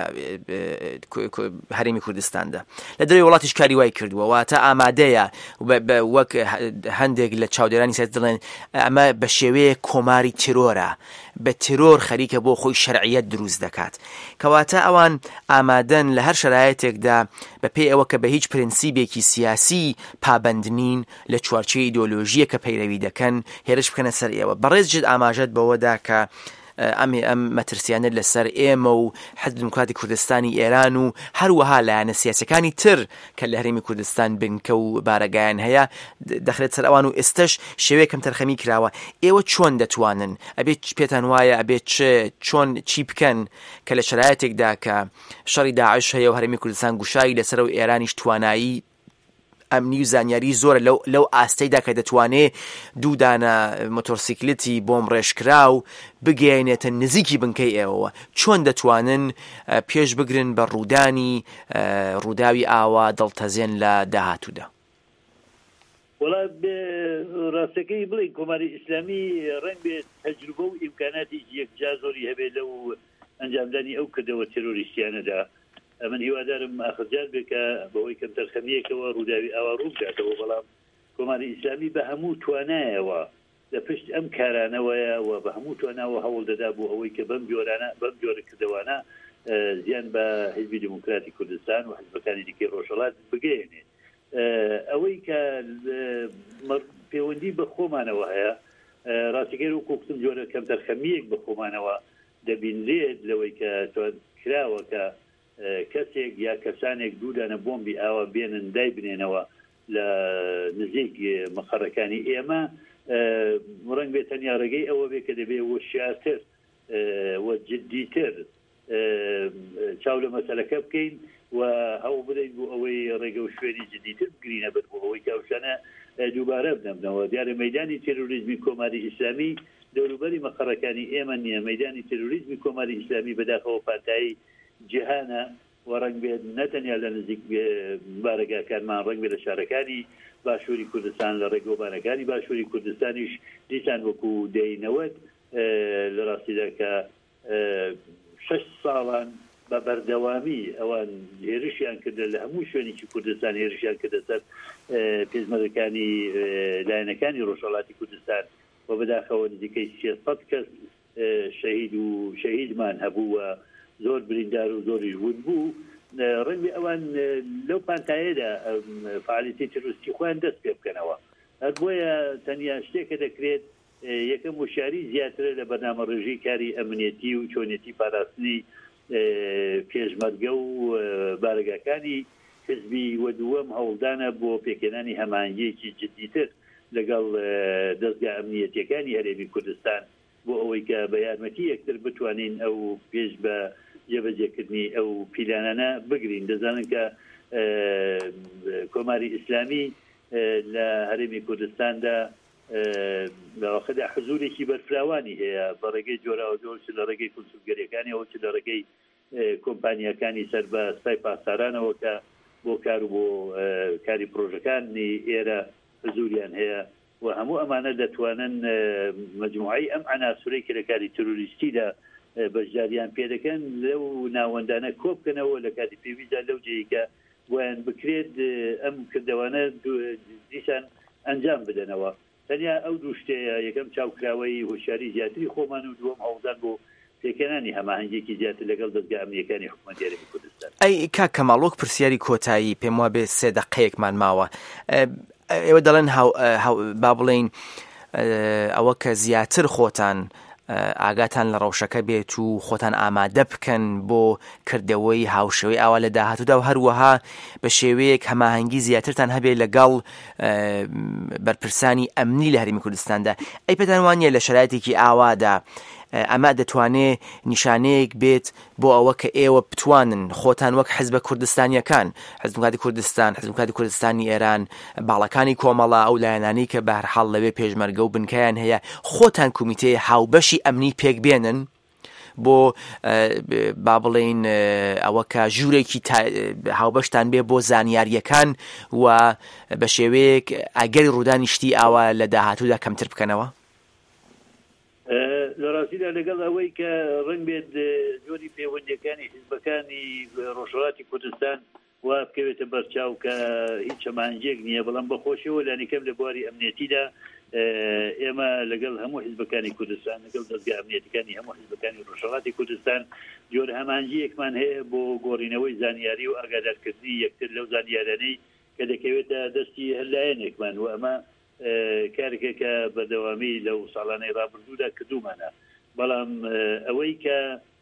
هەرێمی کوردستاندا لە دەروی وڵاتیش کاری وای کردووە واتە ئامادەیە وەک هەندێک لە چاودێرانی سیاسی دەڵێن ئەمە بە شێوەیە کۆماری تیرۆرە بە تیرۆر خەریکە بۆ خۆی شەرعیەت دروست دەکات کەواتە ئەوان ئامادەن لە هەر شرایەتێکدا بە پێی ئەوە کە بە هیچ پرینسیبێکی سیاسی پابندنین لە چوارچێ ئیدۆلۆژیە کە پەیڕەوی دەکەن هێرش بکەنە سەر ئێوە بەڕێز جد ئاماژەت بەوەدا کە ئەمێ ئەم مەترسیانت لەسەر ئێمە و حەزب دموکراتی کوردستانی ئێران و هەروەها لایەنە سیاسەکانی تر کە لە هەرێمی کوردستان بنکە و بارەگایان هەیە دەخرێت سەر ئەوان و ئێستش شێوەیەکەم تەرخەمی کراوە ئێوە چۆن دەتوانن ئەبێت پێتان وایە ئەبێت چۆن چی بکەن کە لە شرایەتێکدا کە شەڕی داعش هەیە و هەرێمی کوردستان گوشایی لەسەر و ئێرانیش توانایی ئەمنی و زانیاری زۆرە لەو لەو ئاستەیدا کە دەتوانێت دوودانە مۆتۆرسیکلتی بۆم ڕێژکرا و بگەێنێتە نزیکی بنکەی ئێوەوە چۆن دەتوانن پێش بگرن بە ڕوودانی ڕووداوی ئاوا دڵتەزێن لە داهاتوودا. وڵا ڕاستەکەی بڵێ کۆماری ئیسلامی ڕەنگ بێت تەجروبە و ئیمکاناتی یەکجا زۆری هەبێت لەو ئەنجامدانی ئەو کردەوە تێرۆریستیانەدا من هیوادارم ئاخرجار بێت کە بەوەی کەم تەرخەمیەکەوە ڕووداوی ئاوا ڕوو بکاتەوە بەڵام کۆماری ئیسلامی بە هەموو توانایەوە لە پشت ئەم کارانەوەیە و بە هەموو تواناوە هەوڵ دەدا بۆ ئەوەی کە بەم جۆرانە بەم جۆرە کردەوانە زیان بە حیزبی دموکراتی کوردستان و حیزبەکانی دیکەی ڕۆژهەڵات بگەێنێت ئەوەی کە پەیوەندی بە خۆمانەوە هەیە ڕاستیگەر و کۆکتم جۆرە کەم تەرخەمیەک بە خۆمانەوە دەبینرێت لەوەی کە کراوە کە کەسێک یا کەسانێک دوودانە بۆمبی ئاوا بێنن دای بنێنەوە لە نزیک مەخەڕەکانی ئێمە ڕەنگ بێت تەنیا ڕێگەی ئەوە بێ کە دەبێ وەشیاتر وە جددیتر چاو لە مەسەلەکە بکەین و هەوڵ بدەین بۆ ئەوەی ڕێگە و شوێنی جددیتر بگرینە بەر بۆ ئەوەی کاوشانە دووبارە بنەبنەوە دیارە مەیدانی تێروریزمی کۆماری ئیسلامی دەوروبەری مەخەڕەکانی ئێمە نییە مەیدانی تێروریزمی کۆماری ئیسلامی بەداخەوە پارتایی جیهانە و ڕنگ بێت نەتەنیا لە نزیک بارەگاکانمان ڕنگ بێت لە شارەکانی باشووری کوردستان لە ڕێگۆبانەکانی باشووری کوردستانیش دیسان وەکو دەینەوەت لە ڕاستیدا کە شەش ساڵان بە بەردەوامی ئەوان هێرشیان کردە لە هەموو شوێنێکی کوردستان هێرشیان کردە سەر پێشمەرگەکانی لایەنەکانی ڕۆژهەڵاتی کوردستان و بەداخەوە نزیکەی سێسەد کەس شەهید و شەهیدمان هەبووە زۆر بریندار و زۆریش ون بوو ڕەنگی ئەوان لەو پانتایەدا فعالیتی تروستی خۆیان دەست پێ بکەنەوە هەر بۆیە تەنیا شتێکە دەکرێت یەکەم وشاری زیاترە لە بەرنامە ڕێژەی کاری ئەمنیەتی و چۆنیەتی پاراستنی پێشمەرگە و بارگاکانی حزبی و دووەم هەوڵدانە بۆ پێکێنانی هەمانگیەکی جددیتر لەگەڵ دەستگا ئەمنیەتیەکانی هەرێمی کوردستان بۆ ئەوەی کە بە یارمەتی یەکتر بتوانین ئەو پێش بە جێبەجێکردنی ئەو پیلانانە بگرین دەزانن کە کۆماری ئیسلامی لە هەرێمی کوردستاندا لەواقعدا حزورێکی بەرفراوانی هەیە بە ڕێگەی جۆراوە جۆر چ لە ڕێگەی کنسولگەریەکانیەوە چ لە ڕێگەی کۆمپانیەکانی سەر بە سپای پاسدارانەوە کە بۆ کار و بۆ کاری پرۆژەکانی ئێرە حزوریان هەیە و هەموو ئەمانە دەتوانن مجموعی ئەم عناسورەی کە لە کاری تروریستیدا بەشداریان پێ دەکەن لەو ناوەندانە کۆبکەنەوە لە کاتی پێویستدا لەو جێیکە بۆیان بکرێت ئەم کردەوانە دیسان ئەنجام بدەنەوە. تەنیا ئەو دوو شتەیە یەکەم چاوکراوەی هۆشیاری زیاتری خۆمان و دووەم هەوڵدان بۆ پێکەنانی هەماهەنگێکی زیاتر لەگەڵ دەستگا ئەمنیەکانی حکوومەتی هەرێمی کوردستان. ئەی کاک کەماڵ پرسیاری کۆتایی پێم وابێ سێ دەقەیەکمان ماوە. ئێوە دەڵێن با بڵێن ئەوە کە زیاتر خۆتان ئاگاتان لە ڕەوشەکە بێت و خۆتان ئامادە بکەن بۆ کردەوەی هاوشەوەی ئاوا لە داهاتوودا و هەروەها بە شێوەیەک هەماهەنگی زیاترتان هەبێ لەگەڵ بەرپرسانی ئەمنی لە هەرێمی کوردستاندا. ئەی پێتان وانییە لە شەرایەتێکی ئاوادا ئەمە دەتوانێت نیشانەیەک بێت بۆ ئەوە کە ئێوە بتوانن خۆتان وەک حزبە کوردستانیەکان، حزب دموکراتی کوردستان، حزب دموکراتی کوردستانی ئێران، باڵەکانی کۆمەڵا ئەو لایەنانی کە بە هەر حاڵ لەوێ پێشمەرگە و بنکەیان هەیە، خۆتان کۆمیتەی هاوبەشی ئەمنی پێک بێنن بۆ با بڵێن ئەوە کە ژوورێکی هاوبەشتان بێ بۆ زانیاریەکان و بە شێوەیەک ئەگەری ڕوودانی شتی ئاوا لە داهاتوودا کەمتر بکەنەوە. لە ڕاستیدا لەگەڵ ئەوەی کە ڕەنگ بێت جۆری پەیوەندیەکانی حیزبەکانی ڕۆژهەڵاتی کوردستان وا بکەوێتە بەرچاو کە هیچ چەمانجێک نییە، بەڵام بەخۆشیەوە لانیکەم لە بواری ئەمنیەتیدا ئێمە لەگەڵ هەموو حیزبەکانی کوردستان لەگەڵ دەستگا ئەمنیەتەکانی هەموو حیزبەکانی ڕۆژهەڵاتی کوردستان جۆرە هەمانجیەکمان هەیە بۆ گۆڕینەوەی زانیاری و ئاگادارکردنی یەکتر لەو زانیارانەی کە دەکەوێتە دەستی هەلایەنێکمان و ئەمە کارێکێکە بەدەوامی لەو ساڵانەی ڕابردوودا کردومانە. بەڵام ئەوەی کە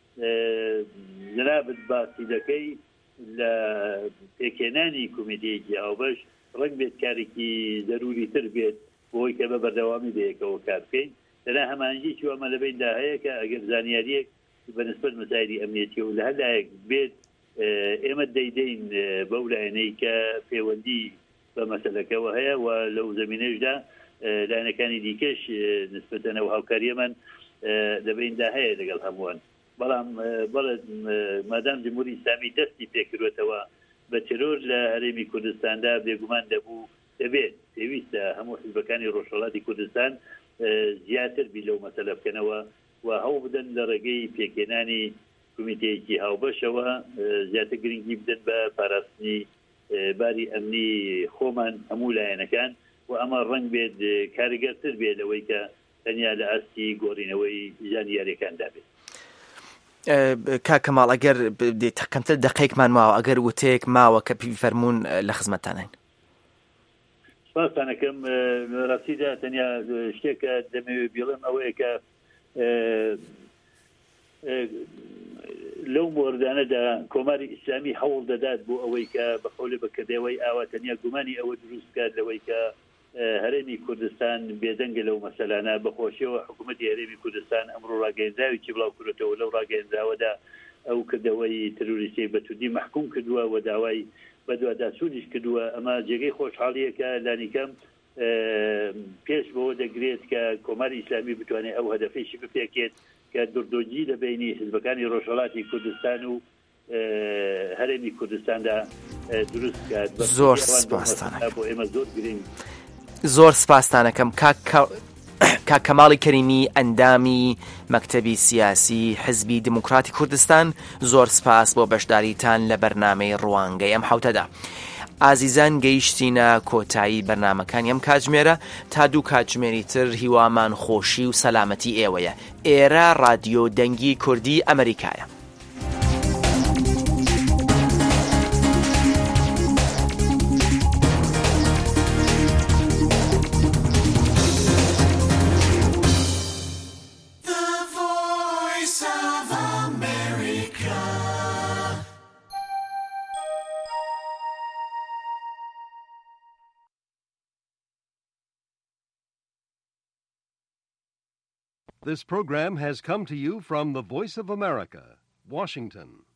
جنابت باسی دەکەی لە پێکێنانی کۆمیتەیەکی هاوبەش ڕەنگ بێت کارێکی ضروری تر بێت بۆی کە بە بەردەوامی بەیەکەوە کار بکەین. لەنا هەمانجیی ئەمە لەبیندا هەیە کە ئەگەر زانیاریەک بەنسبەت مەسایلی ئەمنیەتی و لە هەلایەک بێت ئێمە دەیدەین بەو لایەنەی کە پەیوەندی بە مەسەلەکەەوە هەیە و لەو زمینەشدا لایەنەکانی دیکەش نسبەتەنەوە هاوکاریەمان دەبیندا هەیە لەگەڵ هەمووان. بەڵام بەڵێت مادام جمهوری ئیسلامی دەستی پێکردوێتەوە بە ترۆر لە هەرێمی کوردستاندا بێگومان دەبوو دەبێت پێویستە هەموو حیزبەکانی ڕۆژهەڵاتی کوردستان زیاتر بی لەو مەسەلە بکەنەوە و هەوڵ بدەن لە ڕێگەی پێکێنانی کۆمیتەیەکی هاوبەشەوە زیاتر گرنگی بدەن بە پاراستنی باری ئەمنی خۆمان هەموو لایەنەکان و ئەمە ڕەنگ بێت کارگەرتر بێت لەوەی کە تەنیا لە ئاستی گۆڕینەوەی زانیاریەکاندا بێت. کاک کەماڵ ئەگەر کەمتر دقەیەکمان ماوە ئەگەر وتەیەک ماوە کە پێی فەرموون لە خزمەتانین. سپاسانەکەم. ڕاستیدا تەنیا شتێکە دەمەوێت بڵێم ئەوەیە کە لەو مۆردانەدا کۆماری ئیسلامی هەوڵ دەدات بۆ ئەوەی کە بەقەولێ بەکردەوەی ئاوا تەنیا گومانی ئەوە دروست بکات لەوەی کە هەرێمی کوردستان بێدەنگە لەو مەسەلانە بەخۆشیەوە حکوومەتی هەرێمی کوردستان ئەمڕۆ ڕاگەیەنراوێکی بڵاو کردێتەوە لەو ڕاگەیەنراوەدا ئەو کردەوەی تروریستی بەتوودی محکوم کردووە و داوای بەدووادا سوودیش کردووە. ئەمە جێگەی خۆشحاڵیەکە لانیکەم پێش بەوە دەگرێت کە کۆماری ئیسلامی بتوانێت ئەو هەدەفێکی بپێکێت کە دردۆجی لە بینی حیزبەکانی ڕۆژهەڵاتی کوردستان و هەرێمی کوردستاندا دروست بکات. زۆر سپاستانە بۆ ئێمە زۆر گرنگ زۆر سپاستانەکەم کاک کەماڵی کەریمی ئەندامی مەکتەبی سیاسی حزبی دموکراتی کوردستان، زۆر سپاس بۆ بەشداریتان لە بەرنامەی ڕوانگەی ئەم حوتەدا. ئازیزان گەیشتینە کۆتایی بەرنامەکانی ئەم کاتژمێرە. تا دوو کاتژمێری تر هیوامان خۆشی و سەلامەتی ئێوەیە. ئێرە ڕادیۆ دەنگی کوردی ئەمریکایە. This program has come to you from the Voice of America, Washington.